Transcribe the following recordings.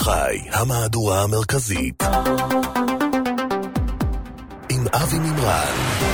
חי, המהדורה המרכזית עם אבי מימרן.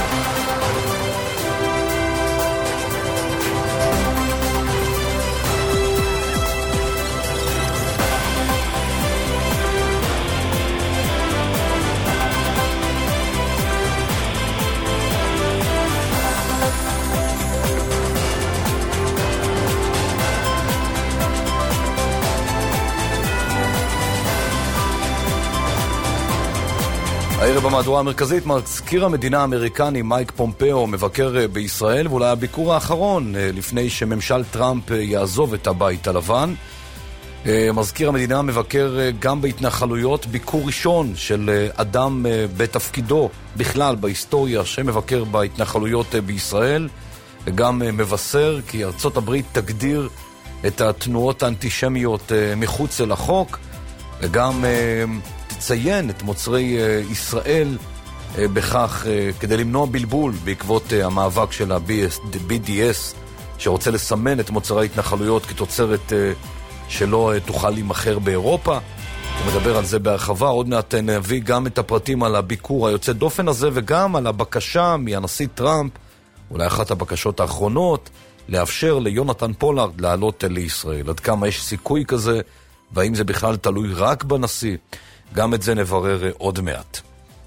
הערב במהדורה המרכזית מזכיר המדינה האמריקני מייק פומפאו מבקר בישראל, ואולי הביקור האחרון לפני שממשל טראמפ יעזוב את הבית הלבן. מזכיר המדינה מבקר גם בהתנחלויות, ביקור ראשון של אדם בתפקידו בכלל בהיסטוריה שמבקר בהתנחלויות בישראל, וגם מבשר כי ארצות הברית תגדיר את התנועות האנטישמיות מחוץ אל החוק, וגם תציין את מוצרי ישראל בכך כדי למנוע בלבול בעקבות המאבק של ה-BDS שרוצה לסמן את מוצרי ההתנחלויות כתוצרת שלא תוכל להימכר באירופה. הוא מדבר על זה בהרחבה. עוד מעט נביא גם את הפרטים על הביקור היוצא דופן הזה וגם על הבקשה מהנשיא טראמפ, אולי אחת הבקשות האחרונות, לאפשר ליונתן פולארד לעלות לישראל. עד כמה יש סיכוי כזה והאם זה בכלל תלוי רק בנשיא? גם את זה נברר עוד מעט.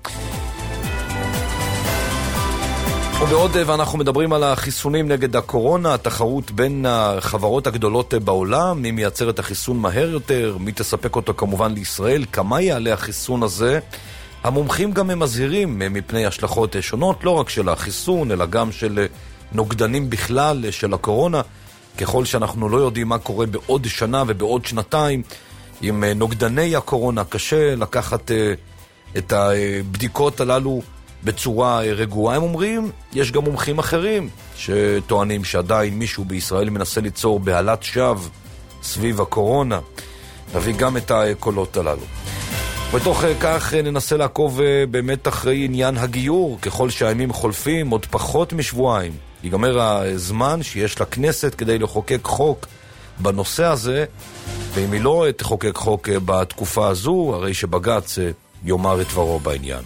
ובעוד ואנחנו מדברים על החיסונים נגד הקורונה, התחרות בין החברות הגדולות בעולם, מי מייצר את החיסון מהר יותר, מי תספק אותו כמובן לישראל, כמה יעלה החיסון הזה. המומחים גם מזהירים מפני השלכות שונות, לא רק של החיסון, אלא גם של נוגדנים בכלל של הקורונה, ככל שאנחנו לא יודעים מה קורה בעוד שנה ובעוד שנתיים. עם נוגדני הקורונה קשה לקחת את הבדיקות הללו בצורה רגועה. הם אומרים, יש גם מומחים אחרים שטוענים שעדיין מישהו בישראל מנסה ליצור בהלת שווא סביב הקורונה. נביא גם את הקולות הללו. בתוך כך ננסה לעקוב באמת אחרי עניין הגיור. ככל שהימים חולפים, עוד פחות משבועיים ייגמר הזמן שיש לכנסת כדי לחוקק חוק בנושא הזה, ואם היא לא תחוקק חוק בתקופה הזו, הרי שבג"ץ יאמר את דברו בעניין.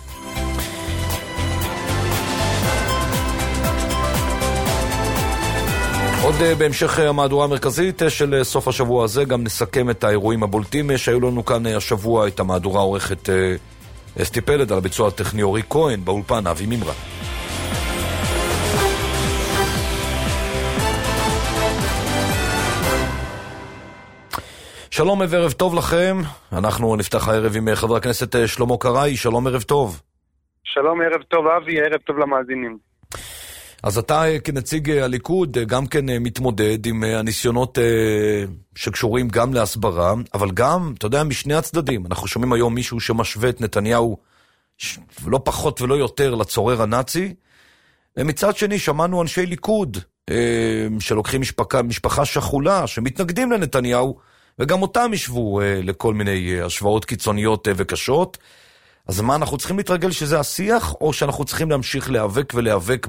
עוד בהמשך המהדורה המרכזית של סוף השבוע הזה, גם נסכם את האירועים הבולטים שהיו לנו כאן השבוע. את המהדורה עורכת אסתי פלד, על הביצוע הטכני אורי כהן, באולפן אבי מימרן. שלום וערב טוב לכם. אנחנו נפתח הערב עם חבר הכנסת שלמה קראי. שלום, ערב טוב. שלום, ערב טוב אבי, ערב טוב למאזינים. אז אתה כנציג הליכוד גם כן מתמודד עם הניסיונות שקשורים גם להסברה, אבל גם, אתה יודע, משני הצדדים. אנחנו שומעים היום מישהו שמשווה את נתניהו לא פחות ולא יותר לצורר הנאצי, ומצד שני שמענו אנשי ליכוד שלוקחים משפחה שכולה שמתנגדים לנתניהו, וגם אותם ישבו לכל מיני השוואות קיצוניות וקשות. אז מה, אנחנו צריכים להתרגל שזה השיח, או שאנחנו צריכים להמשיך להיאבק ולהיאבק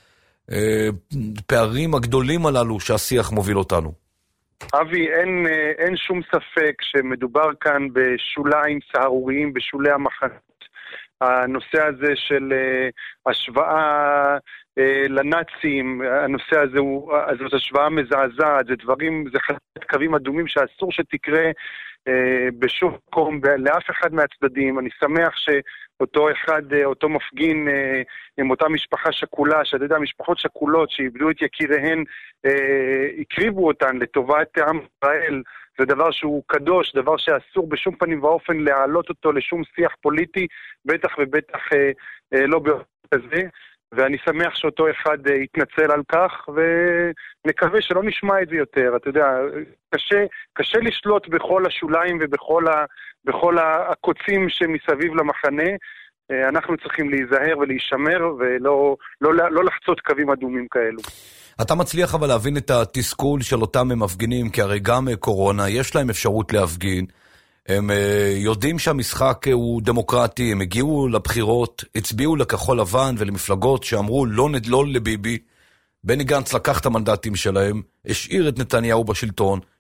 בפערים הגדולים הללו שהשיח מוביל אותנו? אבי, אין שום ספק שמדובר כאן בשוליים סהרוריים, בשולי המחנות. הנושא הזה של השוואה לנאצים, הנושא הזה זאת השוואה מזעזעת, זה דברים, זה חצת קווים אדומים שאסור שתקרה בשום מקום, לאף אחד מהצדדים. אני שמח שאותו אחד, אותו מפגין עם אותה משפחה שכולה, שאתה יודע, משפחות שכולות שאיבדו את יקיריהן, הקריבו אותן לטובת עם ישראל, זה דבר שהוא קדוש, דבר שאסור בשום פנים ואופן להעלות אותו לשום שיח פוליטי, בטח ובטח לא באופן הזה. ואני שמח שאותו אחד יתנצל על כך, ונקווה שלא נשמע את זה יותר. אתה יודע, קשה לשלוט בכל השוליים ובכל הקוצים שמסביב למחנה. אנחנו צריכים להיזהר ולהישמר, ולא לחצות קווים אדומים כאלו. אתה מצליח אבל להבין את התסכול של אותם מפגינים, כי הרי גם קורונה, יש להם אפשרות להפגין, הם יודעים שהמשחק הוא דמוקרטי, הם הגיעו לבחירות, הצביעו לכחול לבן ולמפלגות שאמרו לא לביבי, בני גנץ לקח את המנדטים שלהם, השאיר את נתניהו בשלטון,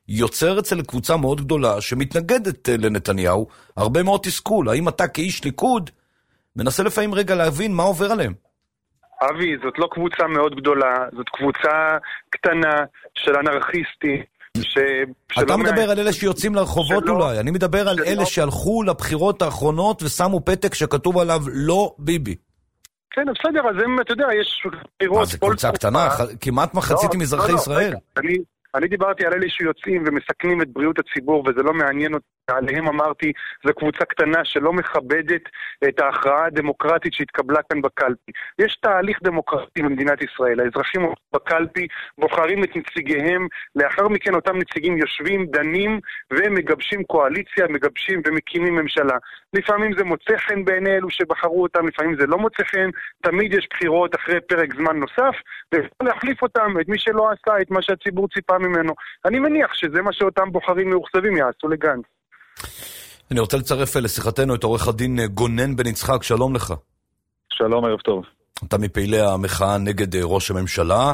יוצר אצל קבוצה מאוד גדולה שמתנגדת לנתניהו הרבה מאוד תסכול. האם אתה כאיש ליכוד מנסה לפעמים רגע להבין מה עובר עליהם? אבי, זאת לא קבוצה מאוד גדולה, זאת קבוצה קטנה של אנרכיסטים. אתה מדבר על אלה שיוצאים לרחובות אולי, אני מדבר על אלה שהלכו לבחירות האחרונות ושמו פתק שכתוב עליו לא ביבי. כן, בסדר, אז אתה יודע, יש... מה, זה קבוצה קטנה? כמעט מחצית עם אזרחי ישראל. אני דיברתי על אלה שיוצאים ומסכנים את בריאות הציבור, וזה לא מעניין אותי. עליהם אמרתי, זו קבוצה קטנה שלא מכבדת את ההכרעה הדמוקרטית שהתקבלה כאן בקלפי. יש תהליך דמוקרטי במדינת ישראל. האזרחים בקלפי בוחרים את נציגיהם, לאחר מכן אותם נציגים יושבים, דנים ומגבשים קואליציה, מגבשים ומקימים ממשלה. לפעמים זה מוצא חן בעיני אלו שבחרו אותם, לפעמים זה לא מוצא חן, תמיד יש בחירות אחרי פרק זמן נוסף, ואפשר להחליף אותם, את מי שלא עשה את מה שהציבור ציפה ממנו. אני מניח שזה מה שאותם בוחרים מאוכזבים יעשו לגנץ. אני רוצה לצרף לשיחתנו את עורך הדין גונן בן יצחק, שלום לך. שלום, ערב טוב. אתה מפעילי המחאה נגד ראש הממשלה.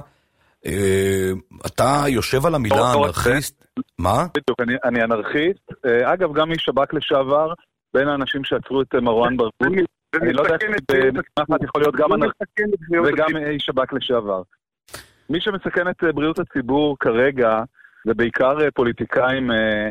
אתה יושב על המילה אנרכיסט? מה? בדיוק, אני אנרכיסט. אגב, גם איש שב"כ לשעבר, בין האנשים שעצרו את מרואן ברגותי. אני לא יודע איך יכול להיות גם אנרכיסט וגם איש שב"כ לשעבר. מי שמסכן את בריאות הציבור כרגע, זה בעיקר פוליטיקאים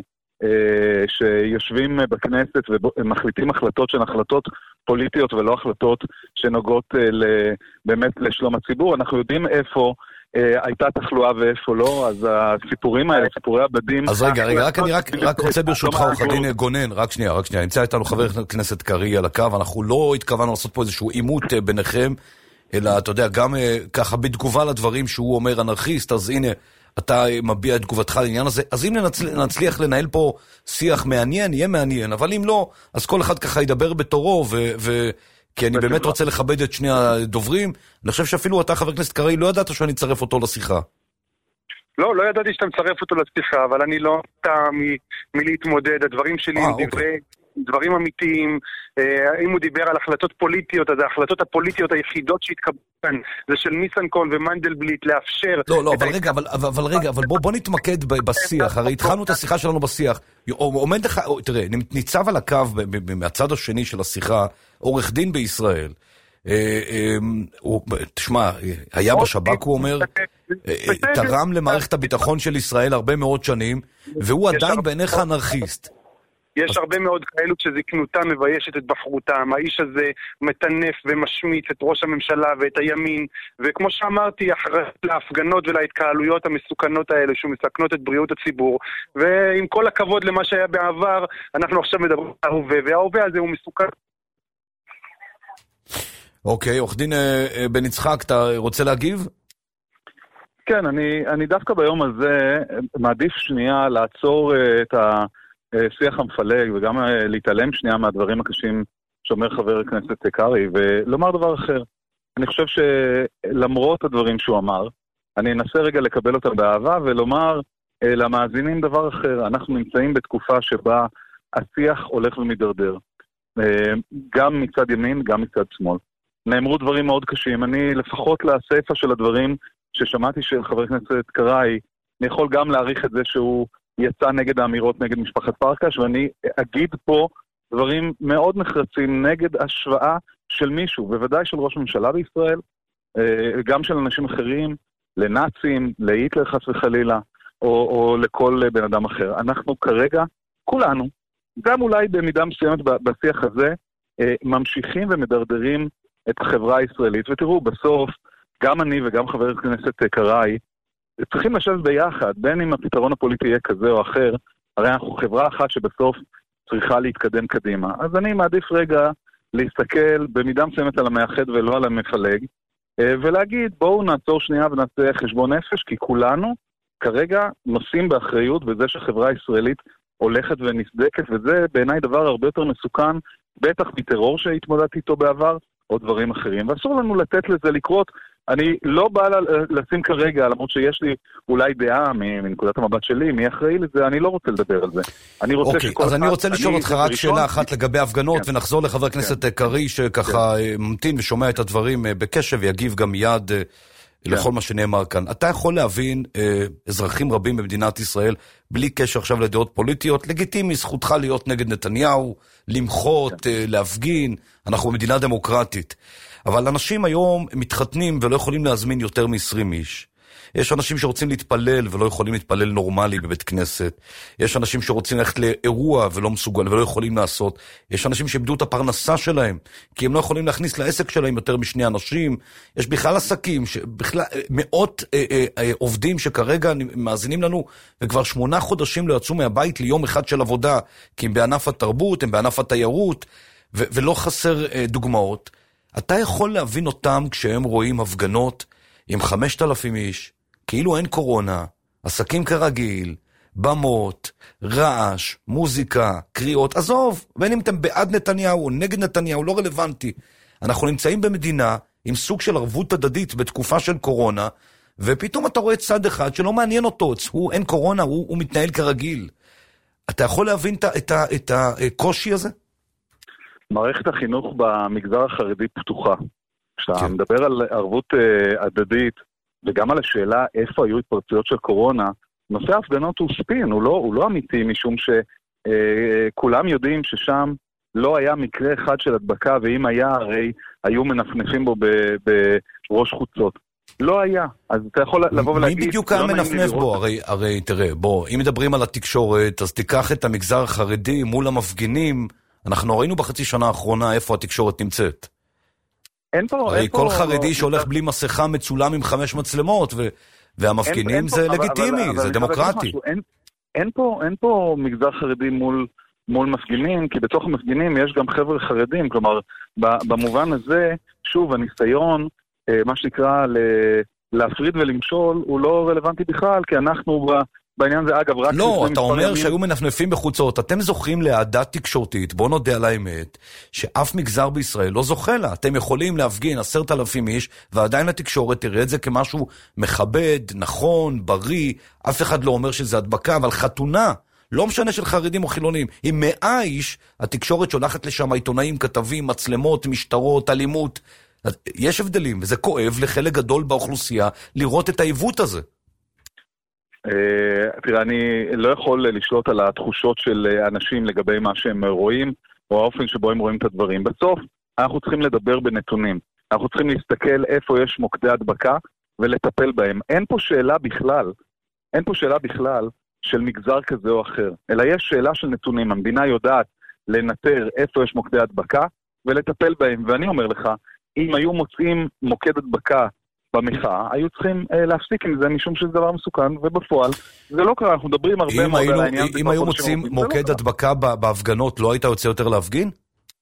שיושבים בכנסת ומחליטים החלטות שהן החלטות פוליטיות ולא החלטות שנוגעות באמת לשלום הציבור. אנחנו יודעים איפה הייתה תחלואה ואיפה לא, אז הסיפורים האלה, סיפורי הבדים... אז רגע, אני רק רוצה ברשותך, עורך הדין גונן, רק שנייה, נמצא איתנו חבר הכנסת קרי על הקו, אנחנו לא התכוונו לעשות פה איזשהו עימות ביניכם, אלא אתה יודע, גם ככה בתגובה לדברים שהוא אומר אנרכיסט, אז הנה, אתה מביע את תגובתך לעניין הזה, אז אם נצליח לנהל פה שיח מעניין, יהיה מעניין, אבל אם לא, אז כל אחד ככה ידבר בתורו, כי אני באמת רוצה לכבד את שני הדוברים. אני חושב שאפילו אתה, חבר כנסת קרי, לא ידעת שאני אצרף אותו לשיחה. לא ידעתי שאתה מצרף אותו לשיחה, אבל אני לא מלהתמודד, הדברים שלי הם דברים אמיתיים. אם הוא דיבר על החלטות פוליטיות, אז ההחלטות הפוליטיות היחידות שהתקבלו כאן זה של ניסנקורן ומנדלבליט לאפשר... לא, אבל רגע, אבל בוא נתמקד בשיח, הרי התחלנו את השיחה שלנו בשיח. עומד לך, תראה, ניצב על הקו מהצד השני של השיחה, עורך דין בישראל, תשמע, היה בשב"כ, הוא אומר, תרם למערכת הביטחון של ישראל הרבה מאוד שנים, והוא עדיין בעיניך אנרכיסט. יש הרבה מאוד כאלו שזקנותם מביישת את בחרותם. האיש הזה מטנף ומשמיץ את ראש הממשלה ואת הימין, וכמו שאמרתי, אחרי להפגנות ולהתקהלויות המסוכנות האלה שמסכנות את בריאות הציבור, ועם כל הכבוד למה שהיה בעבר, אנחנו עכשיו מדברים על ההווה, וההווה הזה הוא מסוכן. אוקיי, עורך דין בן יצחק, אתה רוצה להגיב? כן, אני דווקא ביום הזה מעדיף שנייה לעצור את השיח המפלג וגם להתעלם שנייה מהדברים הקשים שאומר חבר הכנסת קרי ולומר דבר אחר. אני חושב שלמרות הדברים שהוא אמר, אני אנסה רגע לקבל אותם באהבה ולומר למאזינים דבר אחר. אנחנו נמצאים בתקופה שבה השיח הולך ומדרדר. גם מצד ימין, גם מצד שמאל. נאמרו דברים מאוד קשים. אני לפחות לספר של הדברים ששמעתי של חבר הכנסת קראי, אני יכול גם להעריך את זה שהוא יצא נגד האמירות נגד משפחת פרקש, ואני אגיד פה דברים מאוד נחרצים נגד השוואה של מישהו, בוודאי של ראש ממשלה בישראל, גם של אנשים אחרים, לנאצים, להיטלר חס וחלילה, או לכל בן אדם אחר. אנחנו כרגע, כולנו, גם אולי במידה מסוימת בשיח הזה, ממשיכים ומדרדרים את החברה הישראלית, ותראו, בסוף, גם אני וגם חבר הכנסת קראי, צריכים לשבת ביחד, בין אם הפתרון הפוליטי יהיה כזה או אחר, הרי אנחנו חברה אחת שבסוף צריכה להתקדם קדימה. אז אני מעדיף רגע להסתכל במידה מסוימת על המאחד ולא על המפלג, ולהגיד בואו נעצור שנייה ונעשה חשבון נפש, כי כולנו כרגע נושאים באחריות בזה שהחברה הישראלית הולכת ונסדקת, וזה בעיניי דבר הרבה יותר מסוכן, בטח מטרור שהתמודדתי איתו בעבר, או דברים אחרים. ואסור לנו לתת לזה לקרות. אני לא בא לשים כרגע, למרות שיש לי אולי דעה מנקודת המבט שלי, מי אחראי לזה, אני לא רוצה לדבר על זה. אני רוצה שכל אז אני רוצה לשאול אותך רק שאלה אחת לגבי הפגנות, ונחזור לחבר הכנסת קרי, שככה ממתין ושומע את הדברים בקשב, ויגיב גם מיד לכל מה שנאמר כאן. אתה יכול להבין אזרחים רבים במדינת ישראל, בלי קשר עכשיו לדעות פוליטיות, לגיטימי, זכותך להיות נגד נתניהו, למחות, להפגין, אנחנו במדינה דמוקרטית. אבל אנשים היום מתחתנים ולא יכולים להזמין יותר מ-20 איש. יש אנשים שרוצים להתפלל ולא יכולים להתפלל נורמלי בבית כנסת. יש אנשים שרוצים ללכת לאירוע ולא מסוגל ולא יכולים לעשות. יש אנשים שאיבדו את הפרנסה שלהם, כי הם לא יכולים להכניס לעסק שלהם יותר משני אנשים. יש בכלל עסקים, בכלל, מאות עובדים שכרגע מאזינים לנו, וכבר 8 חודשים לא יצאו מהבית ליום אחד של עבודה, כי הם בענף התרבות, הם בענף התיירות, ולא חסר דוגמאות. אתה יכול להבין אותם כשהם רואים הפגנות עם 5,000 איש, כאילו אין קורונה, עסקים כרגיל, במות, רעש, מוזיקה, קריאות, עזוב, בין אם אתם בעד נתניהו או נגד נתניהו, לא רלוונטי. אנחנו נמצאים במדינה עם סוג של ערבות הדדית בתקופה של קורונה, ופתאום אתה רואה צד אחד שלא מעניין אותו, אין קורונה, הוא מתנהל כרגיל. אתה יכול להבין את הקושי הזה? מערכת החינוך במגזר החרדי פתוחה. כשאתה מדבר על ערבות הדדית, וגם על השאלה איפה היו התפרצויות של קורונה, נושא ההפגנות הוא ספין, הוא לא אמיתי, משום שכולם יודעים ששם לא היה מקרה אחד של הדבקה, ואם היה, הרי היו מנפנפים בו בראש חוצות. לא היה. אז אתה יכול לבוא ולהגיד... מי בדיוק היה מנפנף בו? הרי תראה, אם מדברים על התקשורת, אז תיקח את המגזר החרדי מול המפגינים. אנחנו ראינו בחצי שנה האחרונה איפה התקשורת נמצאת. הרי כל חרדי שהולך בלי מסכה מצולם עם 5 מצלמות, והמפגינים זה לגיטימי, זה דמוקרטי. אין פה מגזר חרדי מול מפגינים, כי בתוך המפגינים יש גם חבר'ה חרדים, כלומר, במובן הזה, שוב, הניסיון, מה שנקרא, להפריד ולמשול, הוא לא רלוונטי בכלל, כי אנחנו בעניין זה, אגב, רק... לא, אתה אומר שהיו מנפנפים בחוצות, אתם זוכים להעדה תקשורתית, בוא נודה על האמת, שאף מגזר בישראל לא זוכה לה. אתם יכולים להפגין 10,000 איש, ועדיין התקשורת תראה את זה כמשהו מכבד, נכון, בריא, אף אחד לא אומר שזה הדבקה, אבל חתונה, לא משנה של חרדים או חילונים, עם 100 איש, התקשורת שולחת לשם עיתונאים, כתבים, מצלמות, משטרות, אלימות. יש הבדלים, וזה כואב לחלק גדול באוכלוסייה לראות את העיוות הזה. תראה, אני לא יכול לשלוט על התחושות של אנשים לגבי מה שהם רואים, או האופן שבו הם רואים את הדברים. בסוף, אנחנו צריכים לדבר בנתונים. אנחנו צריכים להסתכל איפה יש מוקדי הדבקה, ולטפל בהם. אין פה שאלה בכלל של מגזר כזה או אחר, אלא יש שאלה של נתונים. המדינה יודעת לנטר איפה יש מוקדי הדבקה, ולטפל בהם. ואני אומר לך, אם היו מוצאים מוקד הדבקה במחאה, היו צריכים להפסיק עם זה, משום שזה דבר מסוכן, ובפועל זה לא קרה, אנחנו מדברים הרבה מאוד על העניין. אם היו מוצאים מוקד הדבקה בהפגנות, לא היית יוצא יותר להפגין?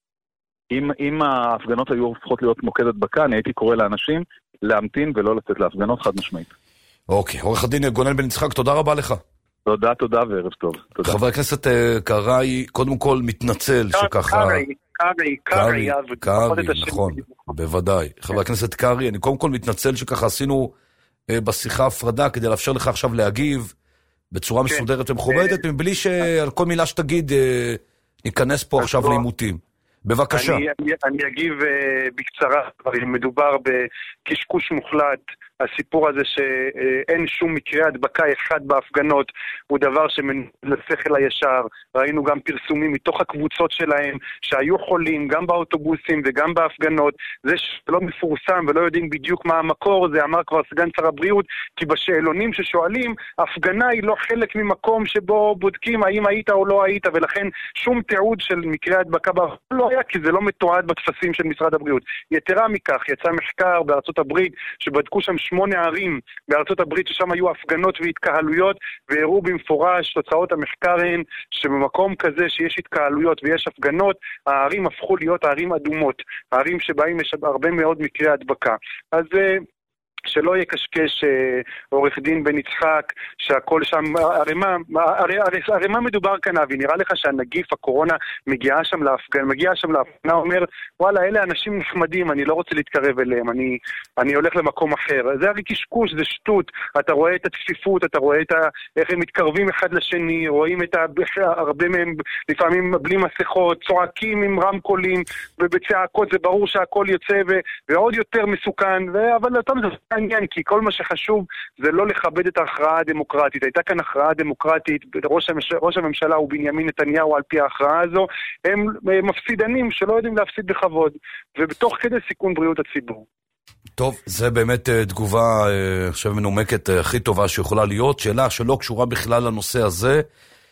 אם ההפגנות היו הופכות להיות מוקד הדבקה, אני הייתי קורא לאנשים להמתין ולא לצאת להפגנות חד משמעית. אוקיי, עורך הדין גונן בן יצחק, תודה רבה לך. תודה וערב טוב. חבר הכנסת קראי, קודם כל מתנצל שככה... קרי, נכון, בוודאי. חבר הכנסת קרי, אני קודם כל מתנצל שככה עשינו בשיחה הפרדה, כדי לאפשר לך עכשיו להגיב בצורה מסודרת ומכובדת, מבלי שעל כל מילה שתגיד ניכנס פה עכשיו לעימותים. בבקשה. אני אגיב בקצרה, מדובר בקשקוש מוחלט. הסיפור הזה שאין שום מקרה הדבקה אחד בהפגנות הוא דבר שמנסחל הישר. ראינו גם פרסומים מתוך הקבוצות שלהם שהיו חולים גם באוטובוסים וגם בהפגנות. זה שלא מפורסם ולא יודעים בדיוק מה המקור, זה אמר כבר סגן שר הבריאות, כי בשאלונים ששואלים, הפגנה היא לא חלק ממקום שבו בודקים האם היית או לא היית, ולכן שום תיעוד של מקרה הדבקה לא היה, כי זה לא מתועד בתפסים של משרד הבריאות. יתרה מכך, יצא מחקר בארצות הברית שבדקו שם 8 ערים בארצות הברית ששם היו הפגנות והתקהלויות, והראו במפורש, תוצאות המחקר הן שבמקום כזה שיש התקהלויות ויש הפגנות, הערים הפכו להיות הערים אדומות, הערים שבהם יש הרבה מאוד מקרי הדבקה. אז שלא יקשקש עורך דין בן יצחק שהכל שם, הרי מה מדובר כאן, אבי? נראה לך שהנגיף, הקורונה, מגיעה שם להפגנה, אומר, וואלה, אלה אנשים נחמדים, אני לא רוצה להתקרב אליהם, אני הולך למקום אחר. זה הרי קשקוש, זה שטות. אתה רואה את הצפיפות, אתה רואה איך הם מתקרבים אחד לשני, רואים הרבה מהם לפעמים בלי מסכות, צועקים עם רמקולים ובצעקות, זה ברור שהכל יוצא ועוד יותר מסוכן, אבל אתה העניין, כי כל מה שחשוב זה לא לכבד את ההכרעה הדמוקרטית. הייתה כאן הכרעה דמוקרטית, ראש הממשלה הוא בנימין נתניהו על פי ההכרעה הזו, הם מפסידנים שלא יודעים להפסיד בכבוד, ובתוך כדי סיכון בריאות הציבור. טוב, זה באמת תגובה עכשיו מנומקת הכי טובה שיכולה להיות. שאלה שלא קשורה בכלל לנושא הזה,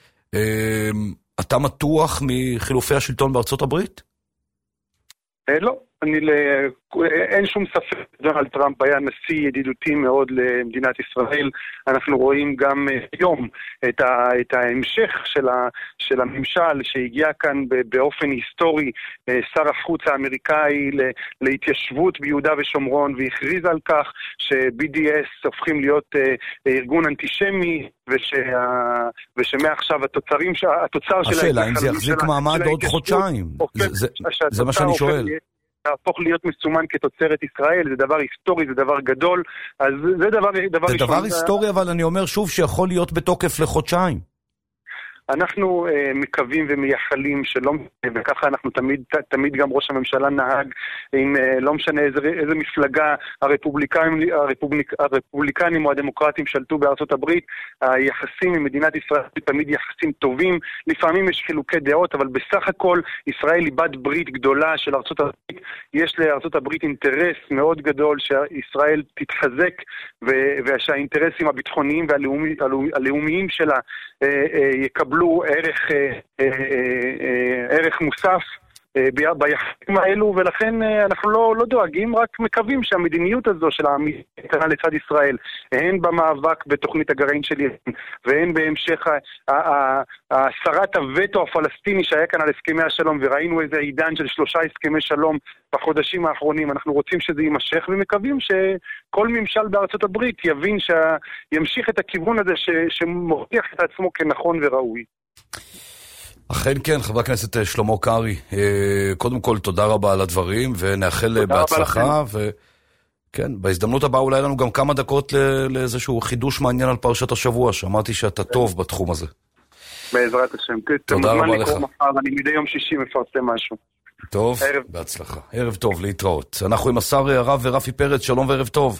אתה מתוח מחילופי השלטון בארצות הברית? לא, אין שום ספק, דונלד טראמפ היה נשיא ידידותי מאוד למדינת ישראל. אנחנו רואים גם היום את ההמשך של הממשל שהגיע כאן באופן היסטורי, שר החוץ האמריקאי להתיישבות ביהודה ושומרון, והכריז על כך ש-BDS הופכים להיות ארגון אנטישמי, ושמעכשיו התוצר של השאלה, אם זה יחזיק מעמד עוד חודשיים, זה מה שאני שואל. להפוך להיות מסומן כתוצרת ישראל, זה דבר היסטורי, זה דבר גדול, אז זה דבר ראשון. זה דבר היסטורי, אבל אני אומר שוב שיכול להיות בתוקף לחודשיים. אנחנו מקווים ומייחלים שלא, וככה אנחנו תמיד גם ראש הממשלה נהג, עם לא משנה איזה מפלגה הרפובליקנים או הדמוקרטים שלטו בארצות הברית, היחסים עם מדינת ישראל תמיד יחסים טובים, לפעמים יש חילוקי דעות, אבל בסך הכל ישראל היא בת ברית גדולה של ארצות הברית, יש לארצות הברית אינטרס מאוד גדול שישראל תתחזק, ושהאינטרסים הביטחוניים והלאומיים שלה יקבלו ערך מוסף ביחסים האלו, ולכן אנחנו לא דואגים, רק מקווים שהמדיניות הזו של העמידה לצד ישראל, הן במאבק בתוכנית הגרעין של איראן, והן בהמשך הסרת הווטו הפלסטיני שהיה כאן על הסכמי השלום, וראינו איזה עידן של 3 הסכמי שלום בחודשים האחרונים, אנחנו רוצים שזה יימשך, ומקווים שכל ממשל בארצות הברית יבין שימשיך את הכיוון הזה שמוכיח את עצמו כנכון וראוי. אכן כן, חבר הכנסת שלמה קרעי, קודם כל תודה רבה על הדברים, ונאחל בהצלחה, וכן, בהזדמנות הבאה אולי לנו גם כמה דקות לאיזשהו חידוש מעניין על פרשת השבוע, שמעתי שאתה טוב בתחום הזה. בעזרת השם, תודה רבה לך. אני מדי יום שישי מפרסם משהו. טוב, בהצלחה. ערב טוב, להתראות. אנחנו עם השר הרב רפי פרץ, שלום וערב טוב.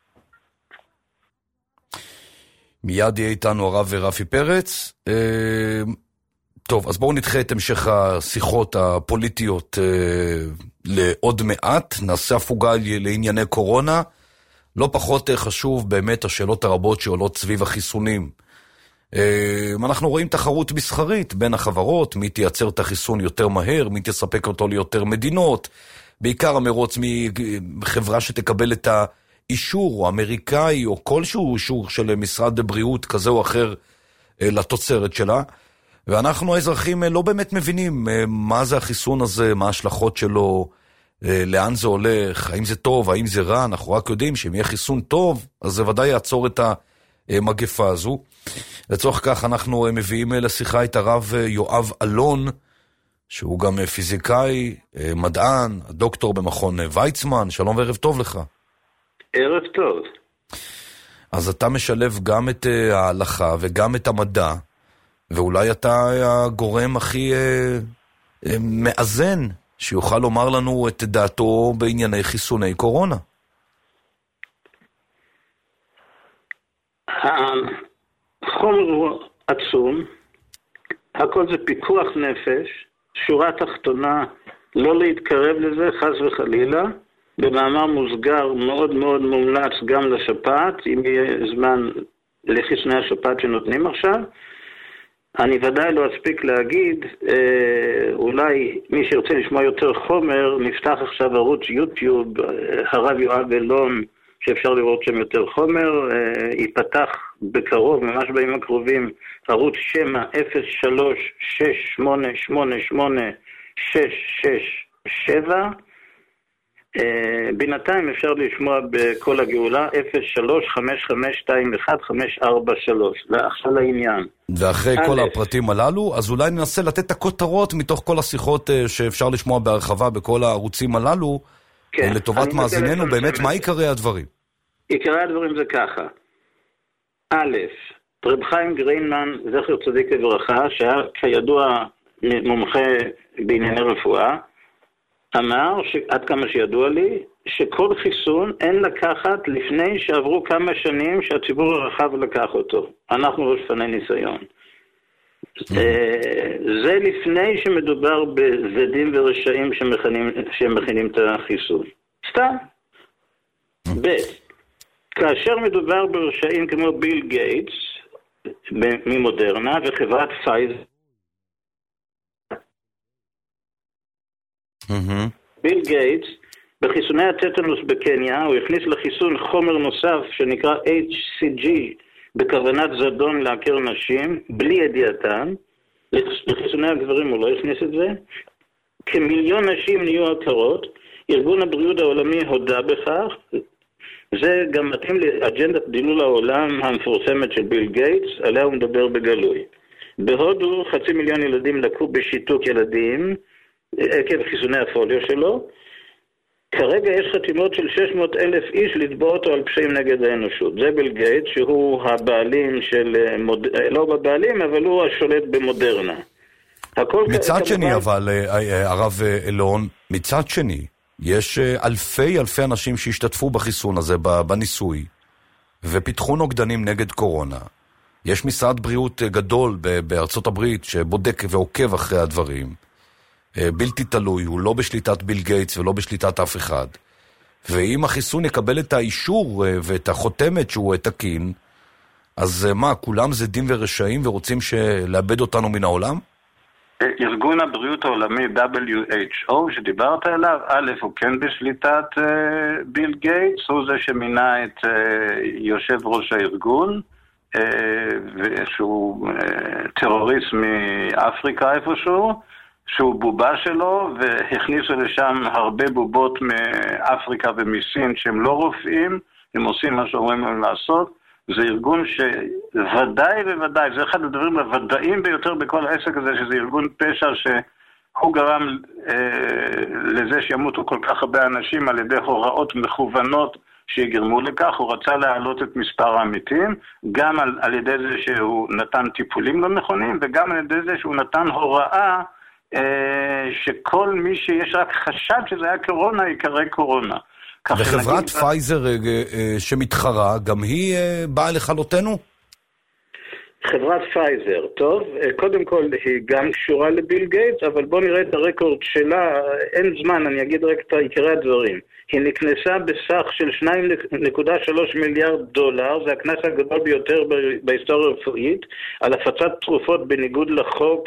מיד יהיה איתנו הרב רפי פרץ. טוב, אז בואו נדחה את המשך השיחות הפוליטיות לעוד מעט, נעשה הפוגה לענייני קורונה. לא פחות חשוב באמת השאלות הרבות שעולות סביב החיסונים. אנחנו רואים תחרות מסחרית בין החברות, מי תייצר את החיסון יותר מהר, מי תספק אותו ליותר מדינות, בעיקר המרוץ מחברה שתקבל את האישור, או אמריקאי, או כלשהו אישור של משרד הבריאות כזה או אחר לתוצרת שלה. ואנחנו האזרחים לא באמת מבינים מה זה החיסון הזה, מה ההשלכות שלו, לאן זה הולך, האם זה טוב, האם זה רע. אנחנו רק יודעים שאם יהיה חיסון טוב, אז זה ודאי יעצור את המגפה הזו. לצורך כך אנחנו מביאים לשיחה את הרב יואב אלון, שהוא גם פיזיקאי, מדען, דוקטור במכון ויצמן. שלום וערב טוב לך. ערב טוב. אז אתה משלב גם את ההלכה וגם את המדע, ואולי אתה הגורם הכי מאזן שיוכל לומר לנו את דעתו בענייני חיסוני קורונה. החומר הוא עצום, הכל זה פיקוח נפש, שורה תחתונה, לא להתקרב לזה חס וחלילה, במאמר מוסגר מאוד מאוד מומלץ גם לשפעת, אם יהיה זמן לחיסוני השפעת שנותנים עכשיו. אני ודאי לא אספיק להגיד, אולי מי שירצה לשמוע יותר חומר, נפתח עכשיו ערוץ יוטיוב, הרב יואב אלון, שאפשר לראות שם יותר חומר, ייפתח בקרוב, ממש בימים הקרובים, ערוץ שמה 03-6888-667, בינתיים אפשר לשמוע בכל הגאולה 03-5521-543, עכשיו לעניין. ואחרי כל הפרטים הללו, אז אולי ננסה לתת את הכותרות מתוך כל השיחות שאפשר לשמוע בהרחבה בכל הערוצים הללו, כן, לטובת מאזיננו, באמת מה עיקרי הדברים? עיקרי הדברים זה ככה. א', רב חיים גרינמן, זכר צדיק לברכה, שהיה כידוע מומחה בענייני רפואה, אמר, עד כמה שידוע לי, שכל חיסון אין לקחת לפני שעברו כמה שנים שהציבור הרחב לקח אותו. אנחנו לא שפני ניסיון. זה לפני שמדובר בזדים ורשעים שמכינים את החיסון. סתם. ב' כאשר מדובר ברשעים כמו ביל גייטס ממודרנה וחברת פייזר, ביל גייטס בחיסוני הטטנוס בקניה הוא הכניס לחיסון חומר נוסף שנקרא HCG בכוונת זדון לעקר נשים בלי ידיעתן. לחיסוני הגברים הוא לא הכניס את זה. כמיליון נשים נהיו עקרות. ארגון הבריאות העולמי הודה בכך. זה גם מתאים לאג'נדת דילול העולם המפורסמת של ביל גייטס, עליה הוא מדבר בגלוי. בהודו 500,000 ילדים לקו בשיתוק ילדים עקב חיסוני הפוליו שלו. כרגע יש חתימות של 600,000 איש לתבוע אותו על פשעים נגד האנושות. זה ביל גייטס שהוא הבעלים של, לא בבעלים, אבל הוא השולט במודרנה. מצד שני אבל, הרב אלון, מצד שני, יש אלפי אנשים שהשתתפו בחיסון הזה, בניסוי, ופיתחו נוגדנים נגד קורונה. יש משרד בריאות גדול בארצות הברית שבודק ועוקב אחרי הדברים. בלתי תלוי, הוא לא בשליטת ביל גייטס ולא בשליטת אף אחד. ואם החיסון יקבל את האישור ואת החותמת שהוא תקין, אז מה, כולם זדים ורשעים ורוצים לאבד אותנו מן העולם? ארגון הבריאות העולמי WHO שדיברת עליו, א' הוא כן בשליטת ביל גייטס, הוא זה שמינה את יושב ראש הארגון, שהוא טרוריסט מאפריקה איפשהו, שהוא בובה שלו, והכניסו לשם הרבה בובות מאפריקה ומסין שהם לא רופאים, הם עושים מה שאומרים להם לעשות. זה ארגון שוודאי וודאי, זה אחד הדברים הוודאים ביותר בכל העסק הזה, שזה ארגון פשע שהוא גרם לזה שימותו כל כך הרבה אנשים על ידי הוראות מכוונות שיגרמו לכך. הוא רצה להעלות את מספר העמיתים, גם על ידי זה שהוא נתן טיפולים לא נכונים, וגם על ידי זה שהוא נתן הוראה שכל מי שיש רק חשד שזה היה קורונה, יקרא קורונה. וחברת פייזר שמתחרה, גם היא באה לכלותנו? חברת פייזר, טוב, קודם כל היא גם קשורה לביל גייטס, אבל בוא נראה את הרקורד שלה, אין זמן, אני אגיד רק את עיקרי הדברים. היא נקנסה בסך של 2.3 מיליארד דולר, זה הקנס הגדול ביותר בהיסטוריה הרפואית, על הפצת תרופות בניגוד לחוק,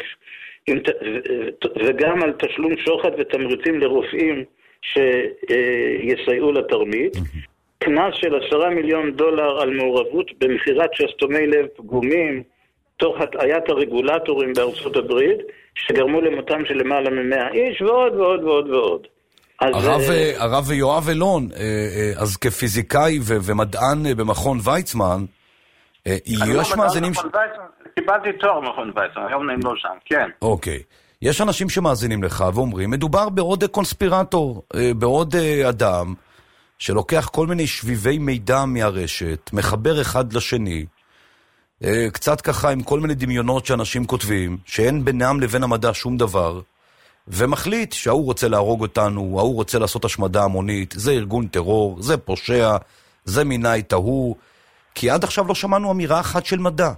וגם על תשלום שוחד ותמריצים לרופאים שיסייעו לתרמית. קנס של 10 מיליון דולר על מעורבות במחירת שסתומי לב פגומים, תוך הטעיית הרגולטורים בארצות הברית, שגרמו למותם של למעלה מ100 איש, ועוד ועוד ועוד ועוד. הרב יואב אלון, אז כפיזיקאי ומדען במכון ויצמן, יש מאזינים... קיבלתי תואר מכון ויצמן, היום אני לא שם, כן. אוקיי. יש אנשים שמאזינים לך ואומרים, מדובר בעוד קונספירטור, בעוד אדם שלוקח כל מיני שביבי מידע מהרשת, מחבר אחד לשני, קצת ככה עם כל מיני דמיונות שאנשים כותבים, שאין בינם לבין המדע שום דבר, ומחליט שההוא רוצה להרוג אותנו, ההוא רוצה לעשות השמדה המונית, זה ארגון טרור, זה פושע, זה מינה את ההוא, כי עד עכשיו לא שמענו אמירה אחת של מדע.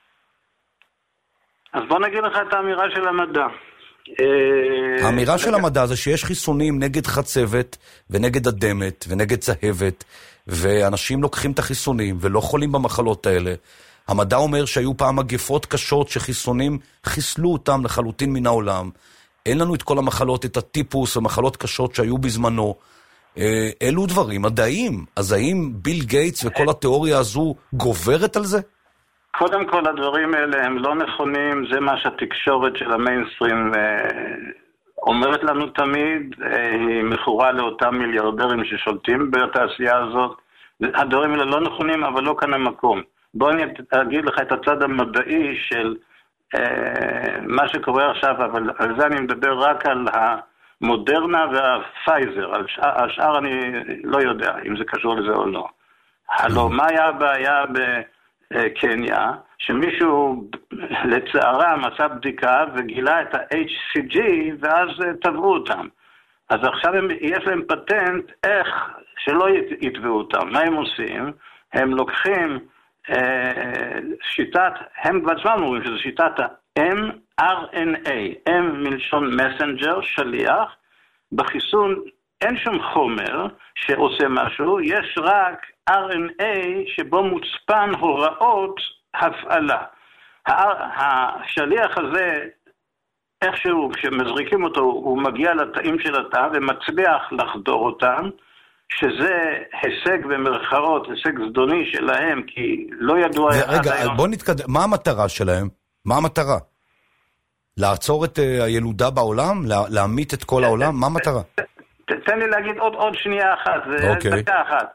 אז בוא נגיד לך את האמירה של המדע. האמירה של המדע זה שיש חיסונים נגד חצבת ונגד אדמת ונגד צהבת, ואנשים לוקחים את החיסונים ולא חולים במחלות האלה. המדע אומר שהיו פעם מגפות קשות שחיסונים חיסלו אותם לחלוטין מן העולם. אין לנו את כל המחלות, את הטיפוס ומחלות קשות שהיו בזמנו. אלו דברים מדעיים. אז האם ביל גייטס וכל התיאוריה הזו גוברת על זה? קודם כל הדברים האלה הם לא נכונים, זה מה שהתקשורת של המיינסטרים אומרת לנו תמיד, היא מכורה לאותם מיליארדרים ששולטים בתעשייה הזאת. הדברים האלה לא נכונים, אבל לא כאן המקום. בוא אני אגיד לך את הצד המדעי של מה שקורה עכשיו, אבל על זה אני מדבר רק על המודרנה והפייזר, על השאר אני לא יודע אם זה קשור לזה או לא. הלוא מה היה הבעיה בקניה? שמישהו לצערם עשה בדיקה וגילה את ה-HCG ואז תבעו אותם. אז עכשיו יש להם פטנט איך שלא יתבעו אותם. מה הם עושים? הם לוקחים שיטת, הם בעצמם אומרים שזו שיטת ה-mRNA, M מלשון מסנג'ר, שליח. בחיסון אין שום חומר שעושה משהו, יש רק RNA שבו מוצפן הוראות הפעלה. השליח הזה, איכשהו, כשמזריקים אותו, הוא מגיע לתאים של התא ומצליח לחדור אותם, שזה הישג במרכאות, הישג זדוני שלהם, כי לא ידוע... רגע, בוא נתקדם, מה המטרה שלהם? מה המטרה? לעצור את הילודה בעולם? להמית את כל העולם? מה המטרה? תן לי להגיד עוד שנייה אחת, דקה אחת.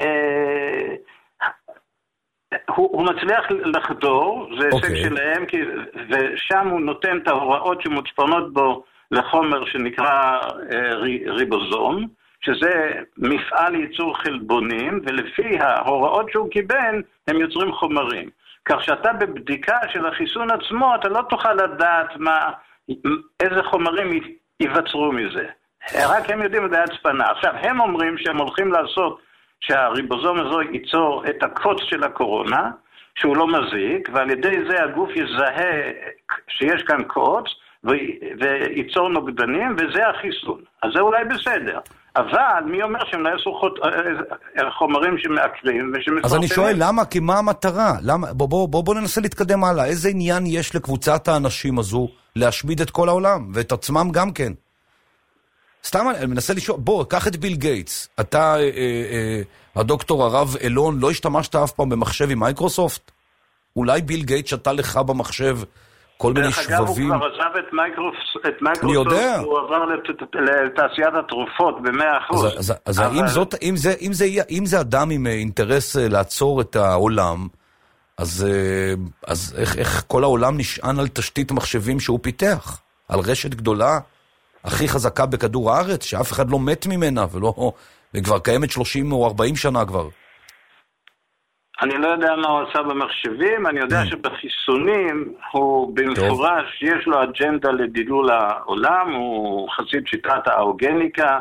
הוא מצליח לחדור, זה הישג שלהם, ושם הוא נותן את ההוראות שמוצפנות בו לחומר שנקרא ריבוזום, שזה מפעל ייצור חלבונים, ולפי ההוראות שהוא קיבל, הם יוצרים חומרים. כך שאתה בבדיקה של החיסון עצמו, אתה לא תוכל לדעת איזה חומרים ייווצרו מזה. רק הם יודעים את ההצפנה. עכשיו, הם אומרים שהם הולכים לעשות שהריבוזום הזה ייצור את הקוץ של הקורונה, שהוא לא מזיק, ועל ידי זה הגוף יזהה שיש כאן קוץ, וייצור נוגדנים, וזה החיסון. אז זה אולי בסדר. אבל מי אומר שהם לא יעשו חומרים שמעקרים ושמפרסמים? אז אני שואל, למה? כי מה המטרה? בוא ננסה להתקדם הלאה. איזה עניין יש לקבוצת האנשים הזו להשמיד את כל העולם, ואת עצמם גם כן? סתם אני מנסה לשאול, בוא, קח את ביל גייטס. אתה, הדוקטור הרב אלון, לא השתמשת אף פעם במחשב עם מייקרוסופט? אולי ביל גייטס שתה לך במחשב כל מיני שבבים? דרך אגב, הוא כבר עזב את מייקרוסופט, הוא עבר לתעשיית התרופות ב100%. אז אם זה אדם עם אינטרס לעצור את העולם, אז איך כל העולם נשען על תשתית מחשבים שהוא פיתח? על רשת גדולה, הכי חזקה בכדור הארץ, שאף אחד לא מת ממנה, וכבר קיימת 30 או 40 שנה כבר. אני לא יודע מה הוא עשה במחשבים, אני יודע שבחיסונים הוא במפורש, יש לו אג'נדה לדילול העולם, הוא חסיד שיטת האוגניקה,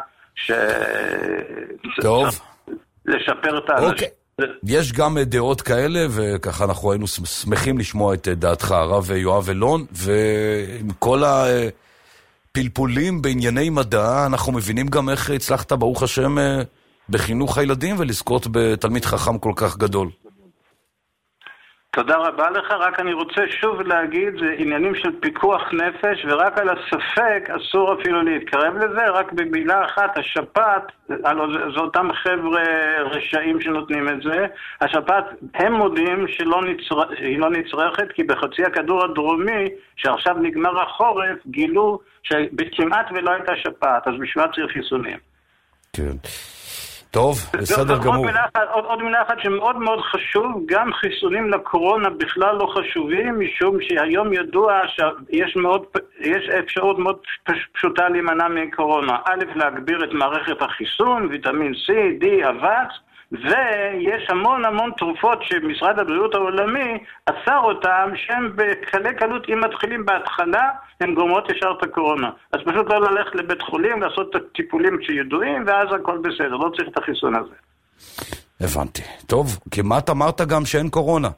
לשפר את האנשים. יש גם דעות כאלה, וככה אנחנו היינו שמחים לשמוע את דעתך, הרב יואב אלון, ועם כל הפלפולים בענייני מדע, אנחנו מבינים גם איך הצלחת, ברוך השם, בחינוך הילדים, ולזכות בתלמיד חכם כל כך גדול. תודה רבה לך, רק אני רוצה שוב להגיד, זה עניינים של פיקוח נפש, ורק על הספק אסור אפילו להתקרב לזה, רק במילה אחת, השפעת, זה אותם חבר'ה רשעים שנותנים את זה, השפעת, הם מודיעים שהיא לא נצרכת, כי בחצי הכדור הדרומי, שעכשיו נגמר החורף, גילו שכמעט ולא הייתה שפעת, אז בשביל צריך חיסונים. כן. טוב, בסדר גמור. עוד מילה אחת שמאוד מאוד חשוב, גם חיסונים לקורונה בכלל לא חשובים, משום שהיום ידוע שיש אפשרות מאוד פשוטה להימנע מקורונה. א', להגביר את מערכת החיסון, ויטמין C, D, אבץ, ויש המון המון תרופות שמשרד הבריאות העולמי אסר אותם, שהם בקלי קלות, אם מתחילים בהתחלה, הם גורמות ישר את הקורונה. אז פשוט לא ללכת לבית חולים, לעשות את הטיפולים שידועים, ואז הכל בסדר, לא צריך את החיסון הזה. הבנתי. טוב, כמעט אמרת גם שאין קורונה.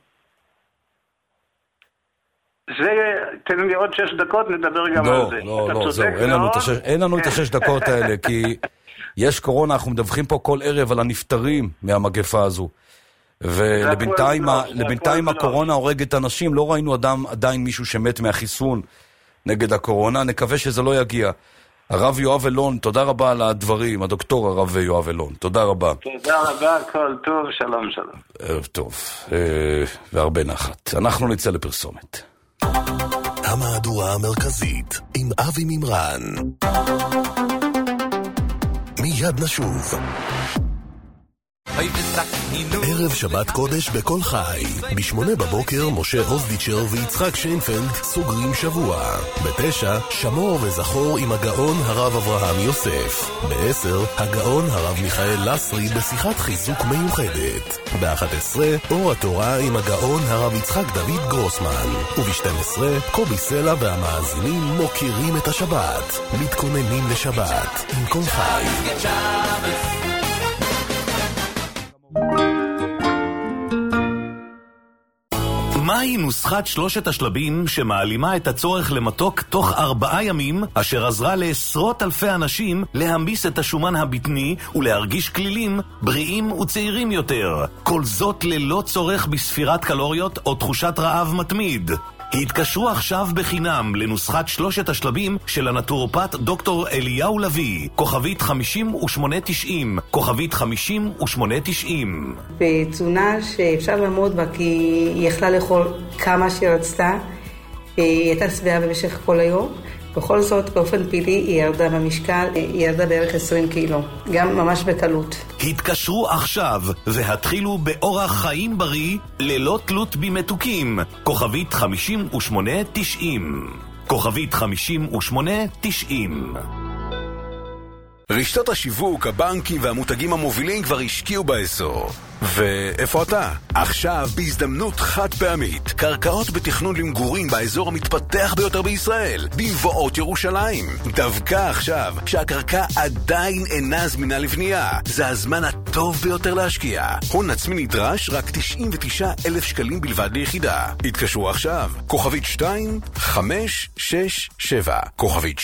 זה, תן לי עוד 6 דקות, נדבר גם על זה. לא, זהו, אין לנו את 6 דקות האלה, כי יש קורונה, אנחנו מדווחים פה כל ערב על הנפטרים מהמגפה הזו. ולבינתיים הקורונה הורגת אנשים, לא ראינו עדיין מישהו שמת מהחיסון נגד הקורונה, נקווה שזה לא יגיע. הרב יואב אלון, תודה רבה על הדברים, הדוקטור הרב יואב אלון, תודה רבה. תודה רבה, כל טוב, שלום שלום. ערב טוב, והרבה נחת. אנחנו נצא לפרסומת. המהדורה המרכזית עם אבי מימרן. מיד נשוב. ערב שבת קודש בכל חי. ב8 בבוקר משה אוזדיצ'ר ויצחק שיינפלד סוגרים שבוע. ב9 שמור וזכור עם הגאון הרב אברהם יוסף. ב10 הגאון הרב מיכאל לסרי בשיחת חיזוק מיוחדת. ב11 אור התורה עם הגאון הרב יצחק דוד גרוסמן. וב12 קובי סלע והמאזינים מוקירים את השבת. מתכוננים לשבת עם כל חי. מהי נוסחת 3 השלבים שמעלימה את הצורך למתוק תוך 4 ימים, אשר עזרה לעשרות אלפי אנשים להמיס את השומן הבטני ולהרגיש כלילים, בריאים וצעירים יותר? כל זאת ללא צורך בספירת קלוריות או תחושת רעב מתמיד. התקשרו עכשיו בחינם לנוסחת 3 השלבים של הנטורופט דוקטור אליהו לוי, כוכבית 5890, כוכבית 5890. בתזונה שאפשר לעמוד בה כי היא יכלה לאכול כמה שרצתה, היא הייתה שבעה במשך כל היום, בכל זאת באופן פעילי היא ירדה במשקל, היא ירדה בערך 20 קילו, גם ממש בקלות. התקשרו עכשיו והתחילו באורח חיים בריא ללא תלות במתוקים, כוכבית 5890, כוכבית 5890. רשתות השיווק, הבנקים והמותגים המובילים כבר השקיעו באזור. ואיפה אתה? עכשיו בהזדמנות חד פעמית. קרקעות בתכנון למגורים באזור המתפתח ביותר בישראל, במבואות ירושלים. דווקא עכשיו, שהקרקע עדיין אינה זמינה לבנייה, זה הזמן הטוב ביותר להשקיע. הון עצמי נדרש רק 99,000 שקלים בלבד ליחידה. התקשרו עכשיו, כוכבית 2567, כוכבית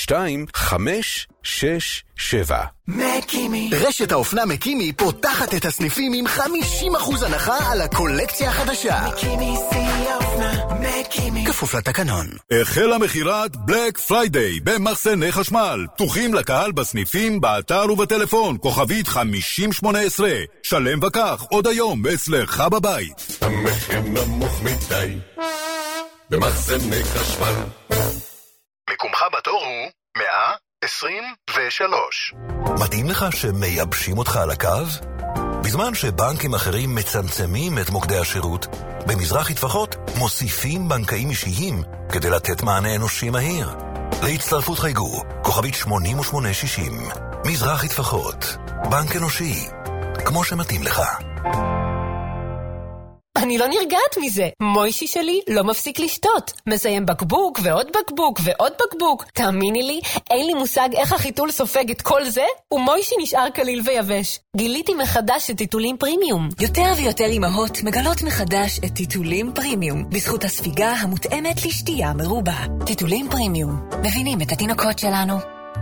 2567. מקימי. רשת האופנה מקימי פותחת את הסניפים עם 50% הנחה על הקולקציה החדשה. מקימי שיא האופנה, מקימי. כפוף לתקנון. החל המחירת בלק פריידיי במחסני חשמל. פתוחים לקהל בסניפים, באתר ובטלפון. כוכבית 5018. שלם וכך עוד היום אצלך בבית. המחיר נמוך מדי במחסני חשמל. מקומך בתור הוא 123. מתאים לך שמייבשים אותך על הקו? בזמן שבנקים אחרים מצמצמים את מוקדי השירות, במזרחי טפחות מוסיפים בנקאים אישיים כדי לתת מענה אנושי מהיר. להצטרפות חייגו, כוכבית 8860. מזרחי טפחות, בנק אנושי, כמו שמתאים לך. אני לא נרגעת מזה. מוישי שלי לא מפסיק לשתות. מסיים בקבוק ועוד בקבוק ועוד בקבוק. תאמיני לי, אין לי מושג איך החיתול סופג את כל זה, ומוישי נשאר כליל ויבש. גיליתי מחדש את טיטולים פרימיום. יותר ויותר אמהות מגלות מחדש את טיטולים פרימיום, בזכות הספיגה המותאמת לשתייה מרובה. טיטולים פרימיום. מבינים את התינוקות שלנו.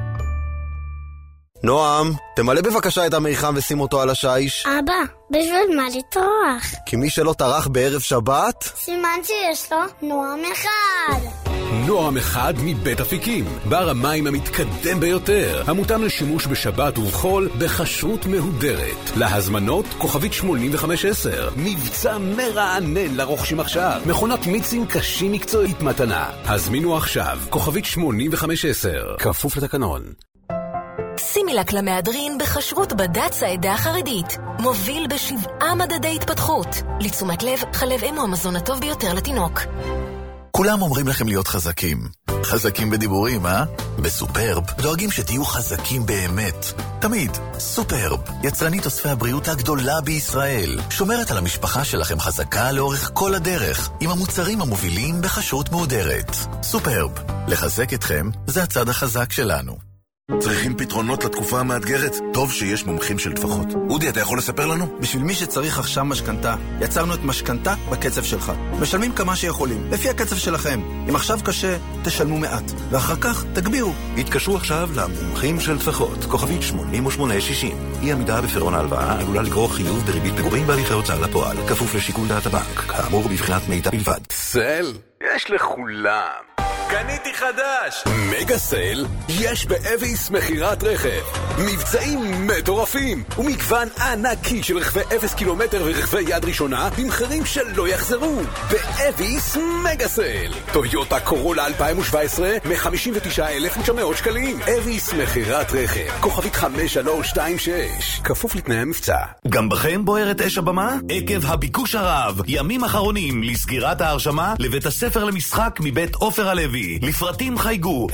נועם, תמלא בבקשה את המיחם ושים אותו על השיש. אבא, בשביל מה לטרוח? כי מי שלא טרח בערב שבת... סימן שיש לו נועם אחד. נועם אחד מבית אפיקים, בר המים המתקדם ביותר, המותאם לשימוש בשבת ובחול בכשרות מהודרת. להזמנות כוכבית 8510. מבצע מרענן לרוכשים עכשיו. מכונת מיצים קשים מקצועית מתנה. הזמינו עכשיו, כוכבית 8510. כפוף לתקנון. שימי לק למהדרין בכשרות בד"ץ העדה החרדית. מוביל ב7 מדדי התפתחות. לתשומת לב, חלב אם הוא המזון הטוב ביותר לתינוק. כולם אומרים לכם להיות חזקים. חזקים בדיבורים, אה? בסופרב דואגים שתהיו חזקים באמת. תמיד. סופרב, יצרנית אוספי הבריאות הגדולה בישראל. שומרת על המשפחה שלכם חזקה לאורך כל הדרך, עם המוצרים המובילים בכשרות מהודרת. סופרב, לחזק אתכם זה הצד החזק שלנו. צריכים פתרונות לתקופה המאתגרת? טוב שיש מומחים של טפחות. אודי, אתה יכול לספר לנו? בשביל מי שצריך עכשיו משכנתה, יצרנו את משכנתה בקצב שלך. משלמים כמה שיכולים, לפי הקצב שלכם. אם עכשיו קשה, תשלמו מעט, ואחר כך תגבירו. התקשרו עכשיו למומחים של טפחות, כוכבית 8860. אי עמידה בפירעון ההלוואה עלולה לגרור חיוב בריבית פיגורים בהליכי הוצאה לפועל, כפוף לשיקול דעת הבנק, כאמור בבחינת מידע בלבד. סל, יש לכולם. קניתי חדש! מגה סייל יש באביס מחירת רכב. מבצעים מטורפים ומגוון ענקי של רכבי 0 קילומטר ורכבי יד ראשונה במחירים שלא יחזרו. באביס מגה סייל. טויוטה קורולה 2017 מ-59,900 שקלים. אביס מחירת רכב. כוכבית 5326. כפוף לתנאי המבצע. גם בכם בוערת אש הבמה? עקב הביקוש הרב. ימים אחרונים לסגירת ההרשמה לבית הספר למשחק מבית עופר הלוי. לפרטים חייגו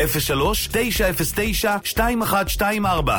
03-909-2124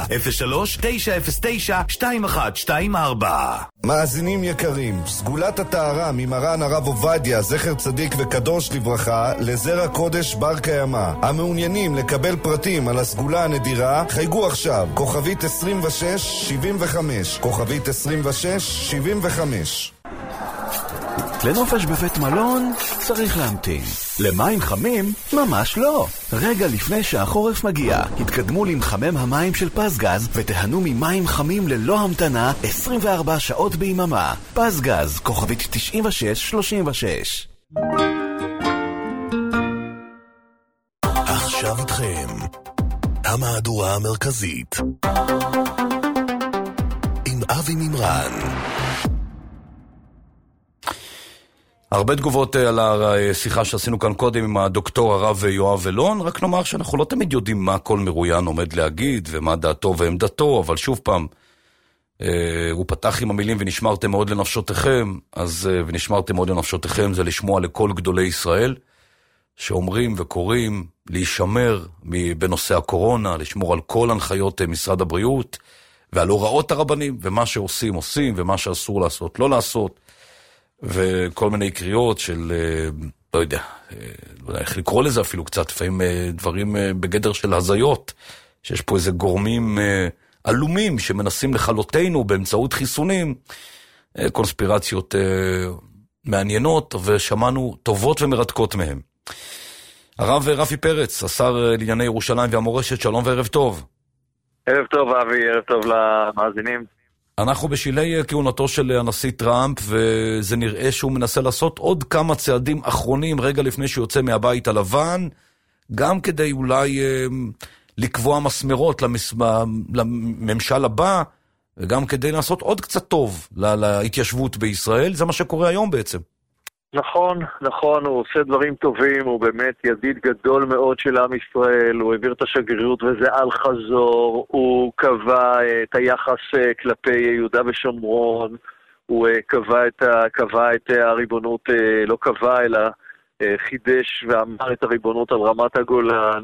03-909-2124. מאזינים יקרים, סגולת הטהרה ממרן הרב עובדיה, זכר צדיק וקדוש לברכה, לזרע קודש בר קיימא. המעוניינים לקבל פרטים על הסגולה הנדירה, חייגו עכשיו, כוכבית 2675, כוכבית 2675. לנופש בבית מלון צריך להמתין. למים חמים? ממש לא. רגע לפני שהחורף מגיע, התקדמו למחמם המים של פסגז ותהנו ממים חמים ללא המתנה 24 שעות ביממה. פסגז, כוכבית 9636. עכשיו איתכם המהדורה המרכזית עם אבי מימרן. הרבה תגובות על השיחה שעשינו כאן קודם עם הדוקטור הרב יואב אלון, רק נאמר שאנחנו לא תמיד יודעים מה כל מרואיין עומד להגיד ומה דעתו ועמדתו, אבל שוב פעם, הוא פתח עם המילים ונשמרתם מאוד לנפשותיכם, אז ונשמרתם מאוד לנפשותיכם זה לשמוע לכל גדולי ישראל, שאומרים וקוראים להישמר בנושא הקורונה, לשמור על כל הנחיות משרד הבריאות, ועל הוראות הרבנים, ומה שעושים עושים, ומה שאסור לעשות לא לעשות, וכל מיני קריאות של, לא יודע איך לקרוא לזה אפילו קצת, לפעמים דברים בגדר של הזיות, שיש פה איזה גורמים אלומים שמנסים לחלותנו באמצעות חיסונים, קונספירציות מעניינות, ושמענו טובות ומרתקות מהם. הרב רפי פרץ, השר לענייני ירושלים והמורשת, שלום וערב טוב. ערב טוב אבי, ערב טוב למאזינים. אנחנו בשילי כהונתו של הנשיא טראמפ, וזה נראה שהוא מנסה לעשות עוד כמה צעדים אחרונים רגע לפני שהוא יוצא מהבית הלבן, גם כדי אולי לקבוע מסמרות לממשל הבא, וגם כדי לעשות עוד קצת טוב להתיישבות בישראל. זה מה שקורה היום בעצם. נכון, הוא עושה דברים טובים, הוא באמת ידיד גדול מאוד של עם ישראל, הוא העביר את השגרירות וזה על חזור, הוא קבע את היחס כלפי יהודה ושומרון, הוא קבע את הריבונות, לא קבע אלא חידש ואמר את הריבונות על רמת הגולן,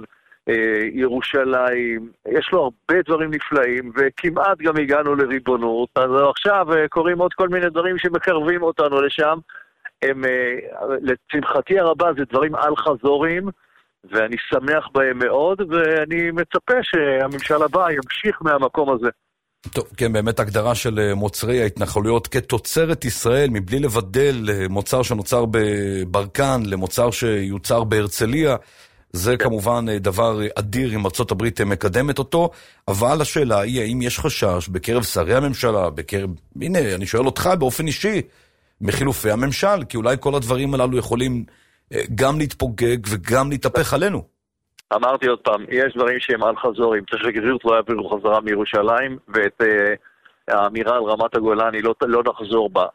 ירושלים, יש לו הרבה דברים נפלאים וכמעט גם הגענו לריבונות, אז עכשיו קוראים עוד כל מיני דברים שמקרבים אותנו לשם, הם, לצמחתי הרבה, זה דברים על חזורים, ואני שמח בהם מאוד, ואני מצפה שהממשל הבא ימשיך מהמקום הזה. טוב, כן, באמת הגדרה של מוצרי ההתנחלויות כתוצרת ישראל, מבלי לבדל מוצר שנוצר בברקן למוצר שיוצר בהרצליה, זה כמובן דבר אדיר אם ארצות הברית מקדמת אותו, אבל השאלה היא האם יש חשש בקרב שרי הממשלה, הנה, אני שואל אותך באופן אישי, מחילופי הממשל, כי אולי כל הדברים הללו יכולים גם להתפוגג וגם להתהפך עלינו. אמרתי עוד פעם, יש דברים שהם על חזורים, שהשגרירות לא יעבירו חזרה מירושלים, ואת האמירה על רמת הגולן היא לא נחזור בה.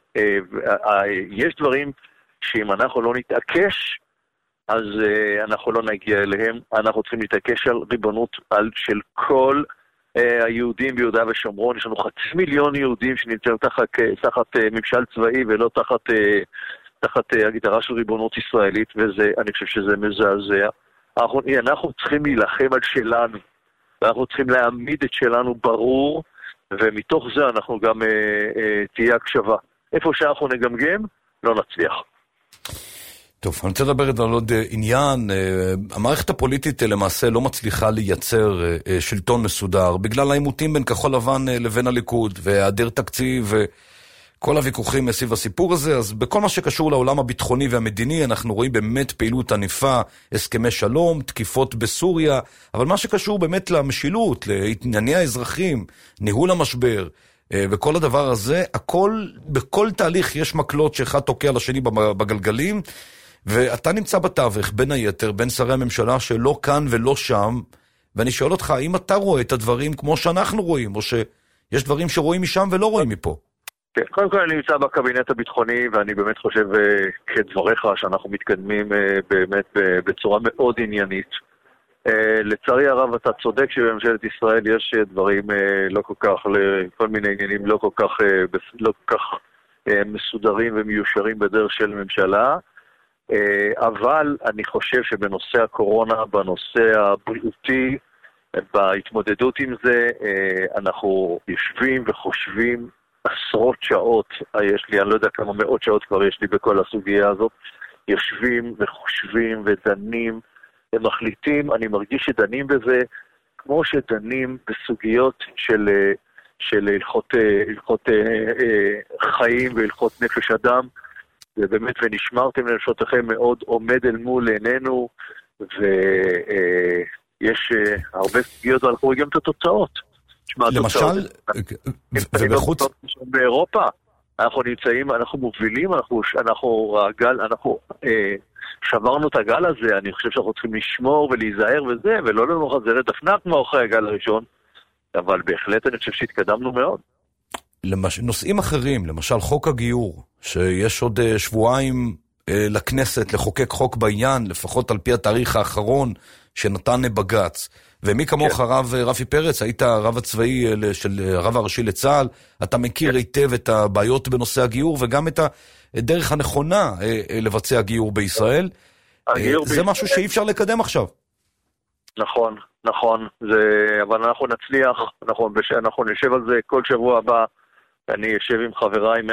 יש דברים שאם אנחנו לא נתעקש, אז אנחנו לא נגיע אליהם. אנחנו צריכים להתעקש על ריבונות של כל היהודים ביהודה ושומרון. יש לנו 500,000 יהודים שנמצאים תחת ממשל צבאי ולא תחת הגדרה של ריבונות ישראלית, ואני חושב שזה מזעזע. אנחנו צריכים להילחם על שלנו, ואנחנו צריכים להעמיד את שלנו ברור, ומתוך זה אנחנו גם תהיה הקשבה. איפה שאנחנו נגמגם, לא נצליח. טוב, אני רוצה לדבר על עוד עניין. המערכת הפוליטית למעשה לא מצליחה לייצר שלטון מסודר, בגלל העימותים בין כחול לבן לבין הליכוד, והיעדר תקציב וכל הוויכוחים סביב הסיפור הזה. אז בכל מה שקשור לעולם הביטחוני והמדיני, אנחנו רואים באמת פעילות ענפה, הסכמי שלום, תקיפות בסוריה, אבל מה שקשור באמת למשילות, לענייני האזרחים, ניהול המשבר, וכל הדבר הזה, בכל תהליך יש מקלות שאחד תוקע לשני בגלגלים, ואתה נמצא בתווך, בין היתר, בין שרי הממשלה שלא כאן ולא שם, ואני שואל אותך, האם אתה רואה את הדברים כמו שאנחנו רואים, או שיש דברים שרואים משם ולא רואים מפה? כן, קודם כל אני נמצא בקבינט הביטחוני, ואני באמת חושב כדבריך שאנחנו מתקדמים באמת בצורה מאוד עניינית. לצערי הרב אתה צודק שבממשלת ישראל יש דברים לא כל כך, כל מיני עניינים לא כל כך מסודרים ומיושרים בדרך של ממשלה, אבל אני חושב שבנושא הקורונה, בנושא הבריאותי, בהתמודדות עם זה, אנחנו יושבים וחושבים עשרות שעות, אני לא יודע כמה מאות שעות כבר יש לי בכל הסוגיה הזאת, יושבים וחושבים ודנים ומחליטים, אני מרגיש שדנים בזה כמו שדנים בסוגיות של הלכות חיים והלכות נפש אדם, ובאמת ונשמרתם לנפשותיכם מאוד עומד אל מול עינינו, ויש הרבה סוגיות ואנחנו רואים גם את התוצאות. למשל, ובחוץ באירופה אנחנו נמצאים, אנחנו מובילים, אנחנו שברנו את הגל הזה, אני חושב שאנחנו צריכים לשמור ולהיזהר וזה, ולא לנו חזרת דפנה כמו אחרי הגל הראשון, אבל בהחלט אני חושב שהתקדמנו מאוד. נושאים אחרים, למשל חוק הגיור, שיש עוד שבועיים לכנסת לחוקק חוק בעניין, לפחות על פי התאריך האחרון שנתן בג"ץ. ומי כמוך רב רפי פרץ, היית הרב הצבאי של הרב הראשי לצה"ל, אתה מכיר היטב את הבעיות בנושא הגיור, וגם את הדרך הנכונה לבצע גיור בישראל. זה משהו שאי אפשר לקדם עכשיו. נכון, נכון, אבל אנחנו נצליח, אנחנו נשב על זה כל שבוע הבא, אני יושב עם חבריי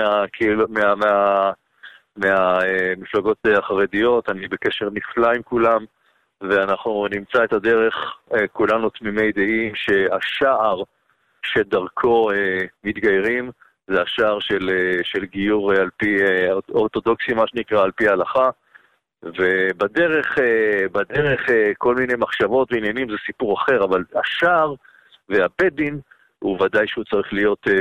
מהמפלגות החרדיות, אני בקשר נפלא עם כולם, ואנחנו נמצא את הדרך, כולנו תמימי דעים, שהשער שדרכו מתגיירים, זה השער של גיור על פי אורתודוקסי, מה שנקרא, על פי ההלכה, ובדרך כל מיני מחשבות ועניינים זה סיפור אחר, אבל השער והבית דין הוא ודאי שהוא צריך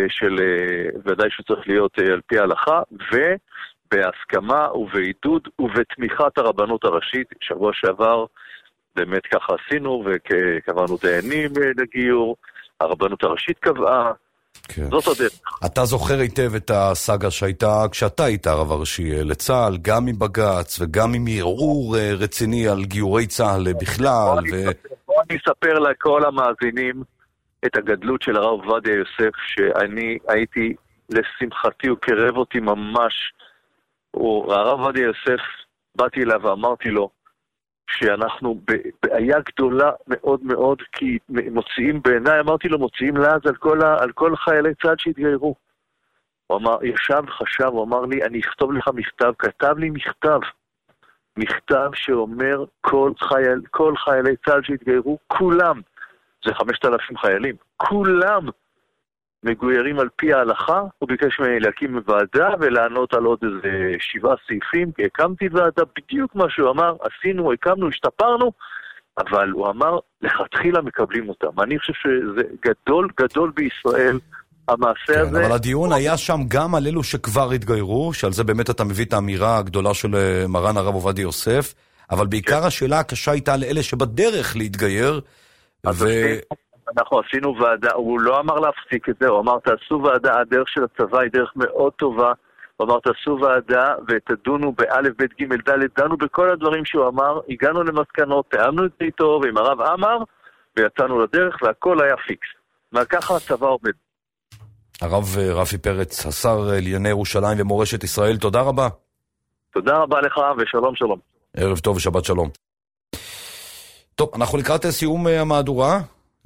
להיות על פי ההלכה, ובהסכמה ובעידוד ובתמיכת הרבנות הראשית. שבוע שעבר באמת ככה עשינו, וקבענו דיינים לגיור, הרבנות הראשית קבעה, זאת הדרך. אתה זוכר היטב את הסאגה שהייתה כשאתה היית הרב הראשי לצה"ל, גם מבג"ץ וגם עם ערעור רציני על גיורי צה"ל בכלל. בוא אני אספר לכל המאזינים את הגדלות של הרב עובדיה יוסף, שאני הייתי, לשמחתי, הוא קרב אותי ממש. הרב עובדיה יוסף, באתי אליו ואמרתי לו שאנחנו בעיה גדולה מאוד מאוד, כי מוציאים בעיניי, אמרתי לו, מוציאים לעז על כל חיילי צה"ל שהתגיירו. הוא אמר, ישב חשב, הוא אמר לי, אני אכתוב לך מכתב, כתב לי מכתב שאומר כל חיילי צה"ל שהתגיירו, כולם, זה 5,000 חיילים, כולם מגוירים על פי ההלכה. הוא ביקש ממני להקים ועדה ולענות על עוד איזה 7 סעיפים, כי הקמתי ועדה, בדיוק מה שהוא אמר, עשינו, הקמנו, השתפרנו, אבל הוא אמר, לכתחילה מקבלים אותם. אני חושב שזה גדול בישראל, המעשה הזה. אבל הדיון היה שם גם על אלו שכבר התגיירו, שעל זה באמת אתה מביא את האמירה הגדולה של מרן הרב עובדיה יוסף, אבל בעיקר השאלה הקשה הייתה על אלה שבדרך להתגייר, אנחנו עשינו ועדה, הוא לא אמר להפסיק את זה, הוא אמר תעשו ועדה, הדרך של הצבא היא דרך מאוד טובה, הוא אמר תעשו ועדה ותדונו באלף בית ג' ד', דנו בכל הדברים שהוא אמר, הגענו למסקנות, תאמנו את זה איתו ועם הרב אמר, ויצאנו לדרך והכל היה פיקס. וככה הצבא עובד. הרב רפי פרץ, השר לענייני ירושלים ומורשת ישראל, תודה רבה. תודה רבה לך ושלום שלום. ערב טוב ושבת שלום. טוב, אנחנו לקראת סיום המהדורה.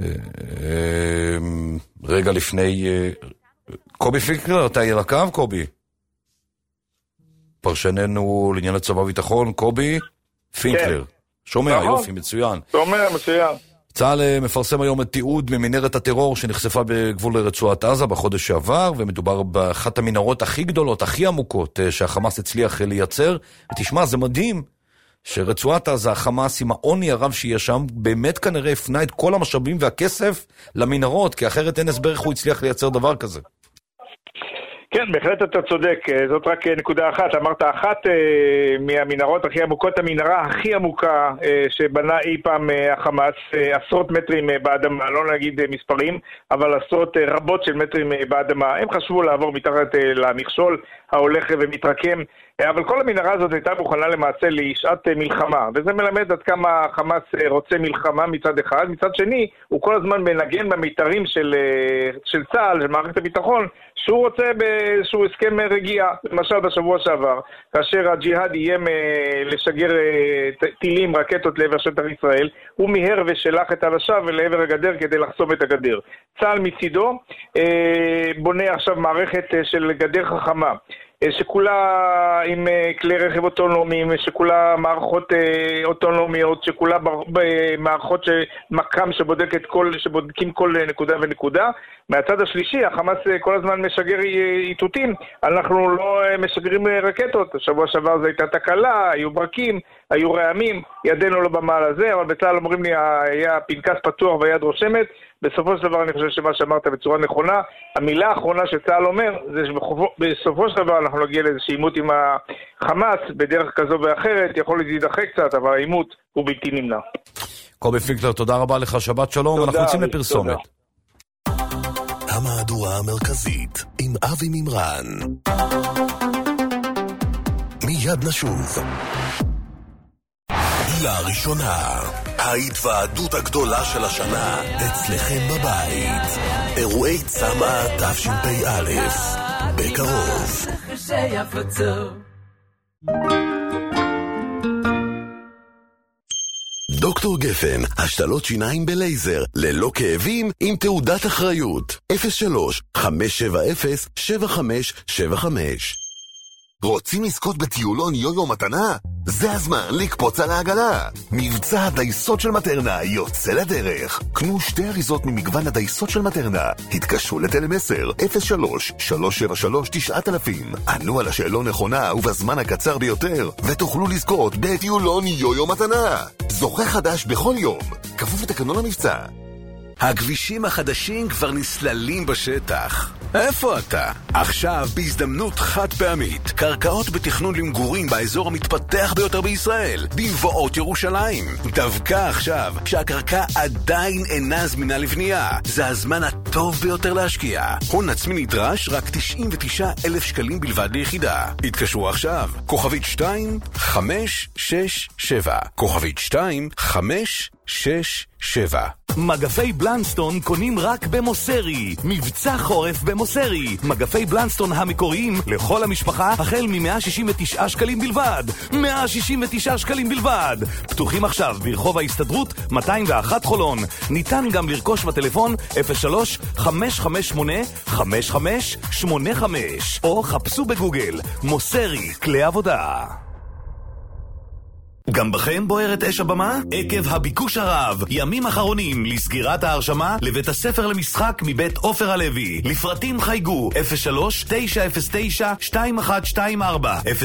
רגע לפני קובי פינקלר, אתה יהיה לקו, קובי? פרשננו לעניין הצבא וביטחון, קובי פינקלר. שומע, יופי, מצוין. שומע, מצוין. צה"ל מפרסם היום את תיעוד ממנהרת הטרור שנחשפה בגבול רצועת עזה בחודש שעבר, ומדובר באחת המנהרות הכי גדולות, הכי עמוקות שהחמאס הצליח לייצר. ותשמע, זה מדהים שרצועת עזה, החמאס עם העוני הרב שיש שם, באמת כנראה הפנה את כל המשאבים והכסף למנהרות, כי אחרת אין הסבר איך הוא הצליח לייצר דבר כזה. כן, בהחלט אתה צודק, זאת רק נקודה אחת. אמרת אחת מהמנהרות הכי עמוקות, המנהרה הכי עמוקה שבנה אי פעם החמאס, עשרות מטרים באדמה, לא נגיד מספרים, אבל עשרות רבות של מטרים באדמה. הם חשבו לעבור מתחת למכשול ההולך ומתרקם, אבל כל המנהרה הזאת הייתה מוכנה למעשה לשעת מלחמה, וזה מלמד עד כמה חמאס רוצה מלחמה מצד אחד, מצד שני הוא כל הזמן מנגן במיתרים של צה"ל, של מערכת הביטחון, שהוא רוצה באיזשהו הסכם רגיעה. למשל בשבוע שעבר, כאשר הג'יהאד איים לשגר טילים, רקטות לעבר שטח ישראל, הוא מיהר ושלח את אנשיו לעבר הגדר כדי לחסום את הגדר. צה"ל מצידו בונה עכשיו מערכת של גדר חכמה, שכולה עם כלי רכב אוטונומיים, שכולה מערכות אוטונומיות, שכולה מערכות מקם שבודקים כל נקודה ונקודה. מהצד השלישי, החמאס כל הזמן משגר איתותים, אנחנו לא משגרים רקטות. שבוע שעבר זו הייתה תקלה, היו ברקים, היו רעמים, ידנו לא במעל הזה, אבל בצה"ל אומרים לי, היה פנקס פתוח והיד רושמת. בסופו של דבר אני חושב שמה שאמרת בצורה נכונה, המילה האחרונה שצה"ל אומר, זה שבסופו של דבר אנחנו נגיע לאיזושהי עימות עם החמאס, בדרך כזו ואחרת, יכול להידחה קצת, אבל העימות הוא בלתי נמנע. קובי פינקלר, תודה רבה לך, שבת שלום, אנחנו יוצאים לפרסומת. המהדורה המרכזית עם אבי מימרן. מיד נשוב. לראשונה, ההתוועדות הגדולה של השנה אצלכם בבית. אירועי צמא תשפ"א. בקרוב. דוקטור גפן, השתלות שיניים בלייזר, ללא כאבים, עם תעודת אחריות. 03-570-7575. רוצים לזכות בטיולון יו-יו מתנה? זה הזמן לקפוץ על העגלה. מבצע הדייסות של מטרנה יוצא לדרך. קנו 2 אריזות ממגוון הדייסות של מטרנה. התקשרו לטלמסר 03-373-9000. ענו על השאלון נכונה ובזמן הקצר ביותר, ותוכלו לזכות בטיולון יו-יו מתנה. זוכה חדש בכל יום. כפוף לתקנון המבצע. הכבישים החדשים כבר נסללים בשטח. איפה אתה? עכשיו בהזדמנות חד פעמית. קרקעות בתכנון למגורים באזור המתפתח ביותר בישראל, במבואות ירושלים. דווקא עכשיו, כשהקרקע עדיין אינה זמינה לבנייה, זה הזמן הטוב ביותר להשקיע. הון עצמי נדרש רק 99,000 שקלים בלבד ליחידה. התקשרו עכשיו, כוכבית 2567, כוכבית 2567. מגפי בלנסטון קונים רק במוסרי. מבצע חורף במוסרי. מגפי בלנסטון המקוריים לכל המשפחה החל מ-169 שקלים בלבד. 169 שקלים בלבד. פתוחים עכשיו ברחוב ההסתדרות 201 חולון. ניתן גם לרכוש בטלפון 03-558-5585 או חפשו בגוגל מוסרי כלי עבודה. גם בכם בוערת אש הבמה? עקב הביקוש הרב, ימים אחרונים לסגירת ההרשמה לבית הספר למשחק מבית עופר הלוי. לפרטים חייגו 03-909-2124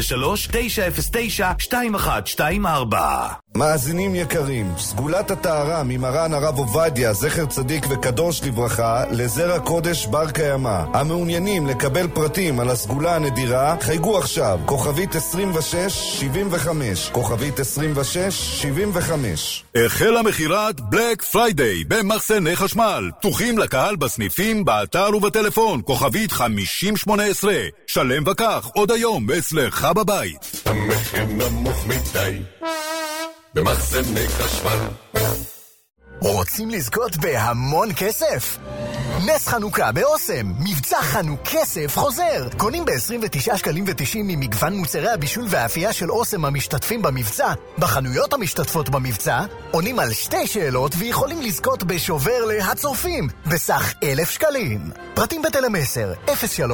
03-909-2124. מאזינים יקרים, סגולת הטהרה ממרן הרב עובדיה, זכר צדיק וקדוש לברכה, לזרע קודש בר קיימא. המעוניינים לקבל פרטים על הסגולה הנדירה, חייגו עכשיו, כוכבית 2675, כוכבית 2675. החלה מחירת בלק פריידיי במחסני חשמל. פתוחים לקהל בסניפים, באתר ובטלפון, כוכבית 5018. שלם וכך עוד היום אצלך בבית. המחיר נמוך מדי במחסני חשמל. רוצים לזכות בהמון כסף? נס חנוכה באוסם, מבצע חנוך כסף חוזר. קונים ב-29 שקלים ו90 ממגוון מוצרי הבישול והאפייה של אוסם המשתתפים במבצע. בחנויות המשתתפות במבצע עונים על 2 שאלות ויכולים לזכות בשובר להצורפים בסך 1,000 שקלים. פרטים בטלמסר 03-373-9999.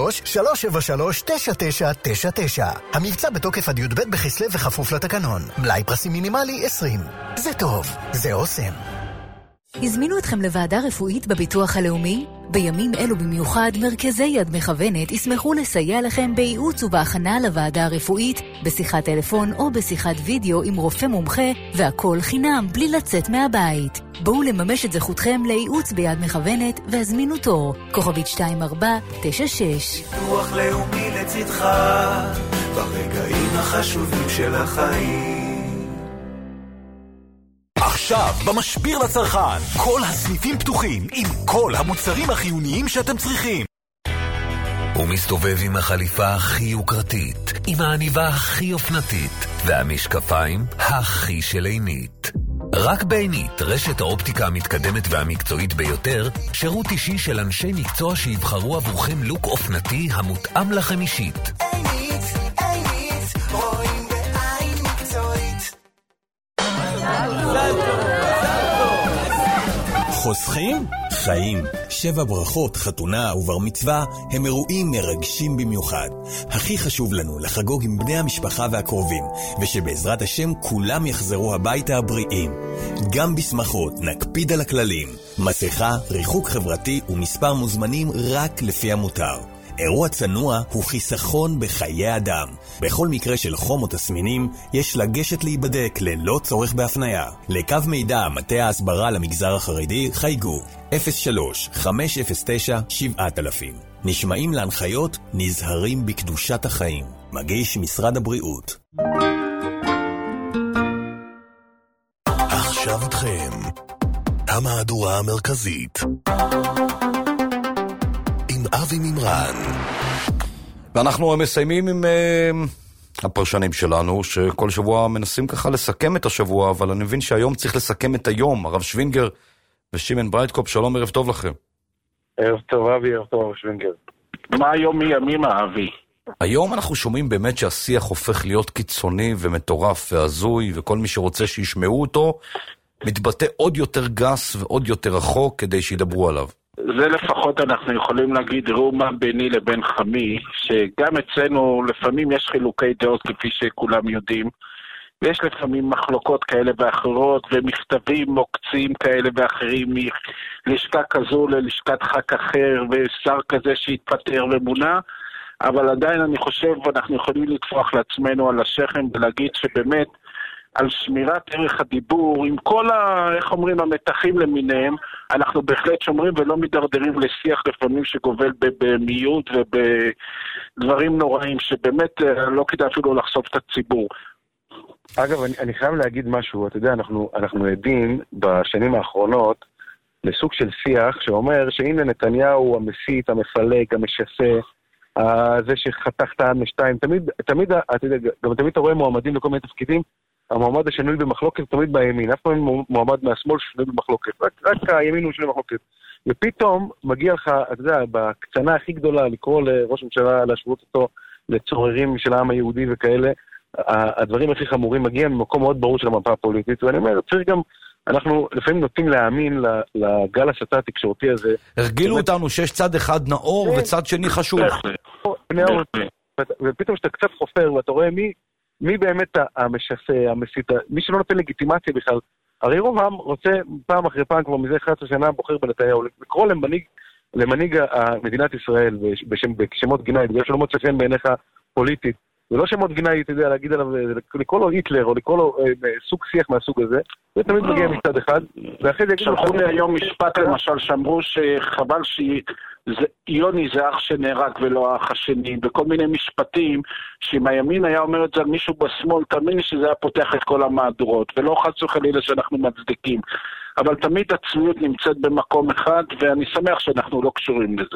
המבצע בתוקף עד י"ב בכסלו וכפוף לתקנון. מלאי פרסים מינימלי 20. זה טוב, זה אוסם. הזמינו אתכם לוועדה רפואית בביטוח הלאומי? בימים אלו במיוחד, מרכזי יד מכוונת ישמחו לסייע לכם בייעוץ ובהכנה לוועדה הרפואית, בשיחת טלפון או בשיחת וידאו עם רופא מומחה, והכל חינם בלי לצאת מהבית. בואו לממש את זכותכם לייעוץ ביד מכוונת והזמינו תור. כוכבית 2496. ביטוח לאומי לצדך, ברגעים החשובים של החיים. עכשיו, במשביר לצרכן, כל הסניפים פתוחים עם כל המוצרים החיוניים שאתם צריכים. הוא מסתובב עם החליפה הכי יוקרתית, עם העניבה הכי אופנתית, והמשקפיים הכי שלעינית. רק בעינית, רשת האופטיקה המתקדמת והמקצועית ביותר, שירות אישי של אנשי מקצוע שיבחרו עבורכם לוק אופנתי המותאם לכם אישית. עינית, רואים בעין מקצועית. חוסכים? חיים. 7 ברכות, חתונה ובר מצווה הם אירועים מרגשים במיוחד. הכי חשוב לנו לחגוג עם בני המשפחה והקרובים, ושבעזרת השם כולם יחזרו הביתה הבריאים. גם בשמחות נקפיד על הכללים. מסכה, ריחוק חברתי ומספר מוזמנים רק לפי המותר. אירוע צנוע הוא חיסכון בחיי אדם. בכל מקרה של חום או תסמינים, יש לגשת להיבדק ללא צורך בהפניה. לקו מידע מטה ההסברה למגזר החרדי חייגו 03-509-7000. נשמעים להנחיות, נזהרים בקדושת החיים. מגיש משרד הבריאות. עכשיו אתכם, המהדורה המרכזית. אבי ממרן. ואנחנו מסיימים עם הפרשנים שלנו, שכל שבוע מנסים ככה לסכם את השבוע, אבל אני מבין שהיום צריך לסכם את היום. הרב שווינגר ושימן ברייטקופ, שלום, ערב טוב לכם. ערב טוב אבי, ערב טוב שווינגר. מה היום מימים אבי? היום אנחנו שומעים באמת שהשיח הופך להיות קיצוני ומטורף והזוי, וכל מי שרוצה שישמעו אותו, מתבטא עוד יותר גס ועוד יותר רחוק כדי שידברו עליו. זה לפחות אנחנו יכולים להגיד, ראו מה ביני לבין חמי, שגם אצלנו לפעמים יש חילוקי דעות כפי שכולם יודעים, ויש לפעמים מחלוקות כאלה ואחרות, ומכתבים מוקצים כאלה ואחרים, מלשכה כזו ללשכת חק אחר, ושר כזה שהתפטר ומונה, אבל עדיין אני חושב, אנחנו יכולים לתפוח לעצמנו על השכם ולהגיד שבאמת, על שמירת ערך הדיבור, עם כל איך אומרים, המתחים למיניהם, אנחנו בהחלט שומרים ולא מדרדרים לשיח לפעמים שגובל במיעוט ובדברים נוראים, שבאמת לא כדאי אפילו לחשוף את הציבור. אגב, אני חייב להגיד משהו, אתה יודע, אנחנו עדים בשנים האחרונות לסוג של שיח שאומר שהנה נתניהו המסית, המפלג, המשסה, זה שחתך את העם לשתיים, תמיד, אתה יודע, גם תמיד אתה רואה מועמדים לכל מיני תפקידים, המועמד השנוי במחלוקת תמיד בימין, אף פעם מועמד מהשמאל שנוי במחלוקת, רק הימין הוא שנוי במחלוקת. ופתאום מגיע לך, אתה יודע, בקצנה הכי גדולה לקרוא לראש ממשלה, להשוות אותו לצוררים של העם היהודי וכאלה, הדברים הכי חמורים מגיעים ממקום מאוד ברור של המפה הפוליטית, ואני אומר, צריך גם, אנחנו לפעמים נוטים להאמין לגל הסתה התקשורתי הזה. הרגילו אותנו שיש צד אחד נאור וצד שני חשוב. ופתאום שאתה קצת חופר ואתה רואה מי באמת המשסה, המסית, מי שלא נותן לגיטימציה בכלל. הרי רוב העם רוצה פעם אחרי פעם, כבר מזה 11 שנה, בוחר בנתניהו, לקרוא למנהיג מדינת ישראל בשמות גנאי, בגלל שלא מוצא חן בעיניך פוליטית. ולא שמות גנאי, אתה יודע, להגיד עליו, לקרוא לו היטלר, או לקרוא לו סוג שיח מהסוג הזה, זה תמיד מגיע מצד אחד, ואחרי זה יגידו... שלחו לי היום משפט למשל, שאמרו שחבל שיוני זה אח שנהרג ולא האח השני, וכל מיני משפטים, שאם הימין היה אומר את זה על מישהו בשמאל, תאמין לי שזה היה פותח את כל המהדורות, ולא חס וחלילה שאנחנו מצדיקים. אבל תמיד הצביעות נמצאת במקום אחד, ואני שמח שאנחנו לא קשורים לזה.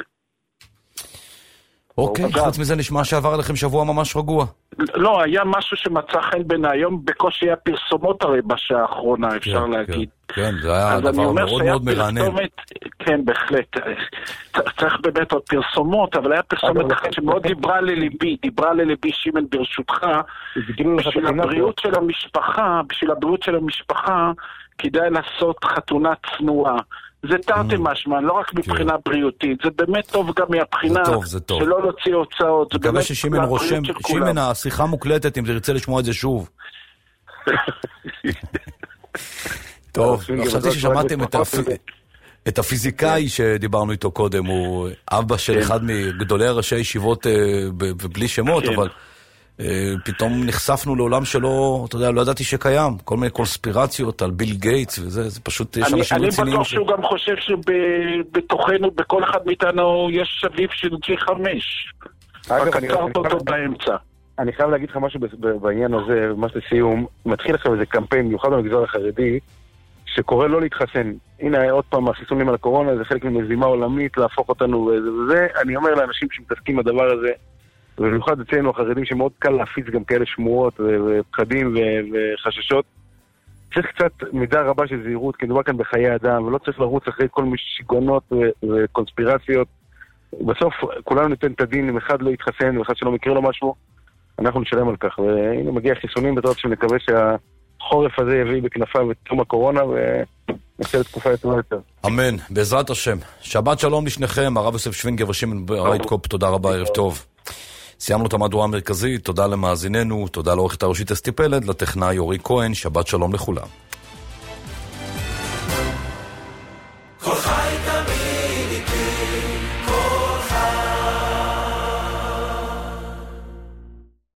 אוקיי, חוץ מזה נשמע שעבר עליכם שבוע ממש רגוע. לא, היה משהו שמצא חן בין היום, בקושי היה פרסומות הרי בשעה האחרונה, אפשר להגיד. כן, זה היה דבר מאוד מאוד מרענן. כן, בהחלט. צריך באמת עוד פרסומות, אבל היה פרסומת אחת שמאוד דיברה לליבי, שימן ברשותך, בשביל הבריאות של המשפחה, כדאי לעשות חתונה צנועה. זה תרתי משמע, לא רק מבחינה בריאותית, זה באמת טוב גם מהבחינה שלא להוציא הוצאות. מקווה ששימן רושם, שימן, השיחה מוקלטת אם תרצה לשמוע את זה שוב. טוב, חשבתי ששמעתם את הפיזיקאי שדיברנו איתו קודם, הוא אבא של אחד מגדולי ראשי ישיבות ובלי שמות, אבל פתאום נחשפנו לעולם שלא, אתה יודע, לא ידעתי שקיים, כל מיני קונספירציות על ביל גייטס וזה, זה פשוט, יש אנשים רציניים. אני בטוח שהוא גם חושב שבתוכנו, בכל אחד מאיתנו, יש שביב של G5. רק עצרת אותו באמצע. אני חייב להגיד לך משהו בעניין הזה, ממש לסיום, מתחיל עכשיו איזה קמפיין מיוחד במגזר החרדי, שקורא לא להתחסן. הנה עוד פעם החיסונים על הקורונה, זה חלק ממזימה עולמית, להפוך אותנו וזה. אני אומר לאנשים שמתעסקים בדבר הזה, ובמיוחד אצלנו החרדים שמאוד קל להפיץ גם כאלה שמועות ופחדים וחששות. צריך קצת מידה רבה של זהירות, כי מדובר כאן בחיי אדם, ולא צריך לרוץ אחרי כל מיני שיגעונות וקונספירציות. בסוף כולנו ניתן את הדין, אם אחד לא יתחסן ואחד שלא מקרה לו משהו, אנחנו נשלם על כך. והנה מגיע חיסונים בתוך שנקווה שהחורף הזה יביא בכנפיו את תום הקורונה ונעשה לתקופה יותר. אמן, בעזרת השם. שבת שלום לשניכם, הרב יוסף שווינגר ושמעון רייטקופ, תודה רבה, ערב טוב. סיימנו את המהדורה המרכזית, תודה למאזיננו, תודה לעורכת הראשית אסתי פלד, לטכנאי אורי כהן, שבת שלום לכולם.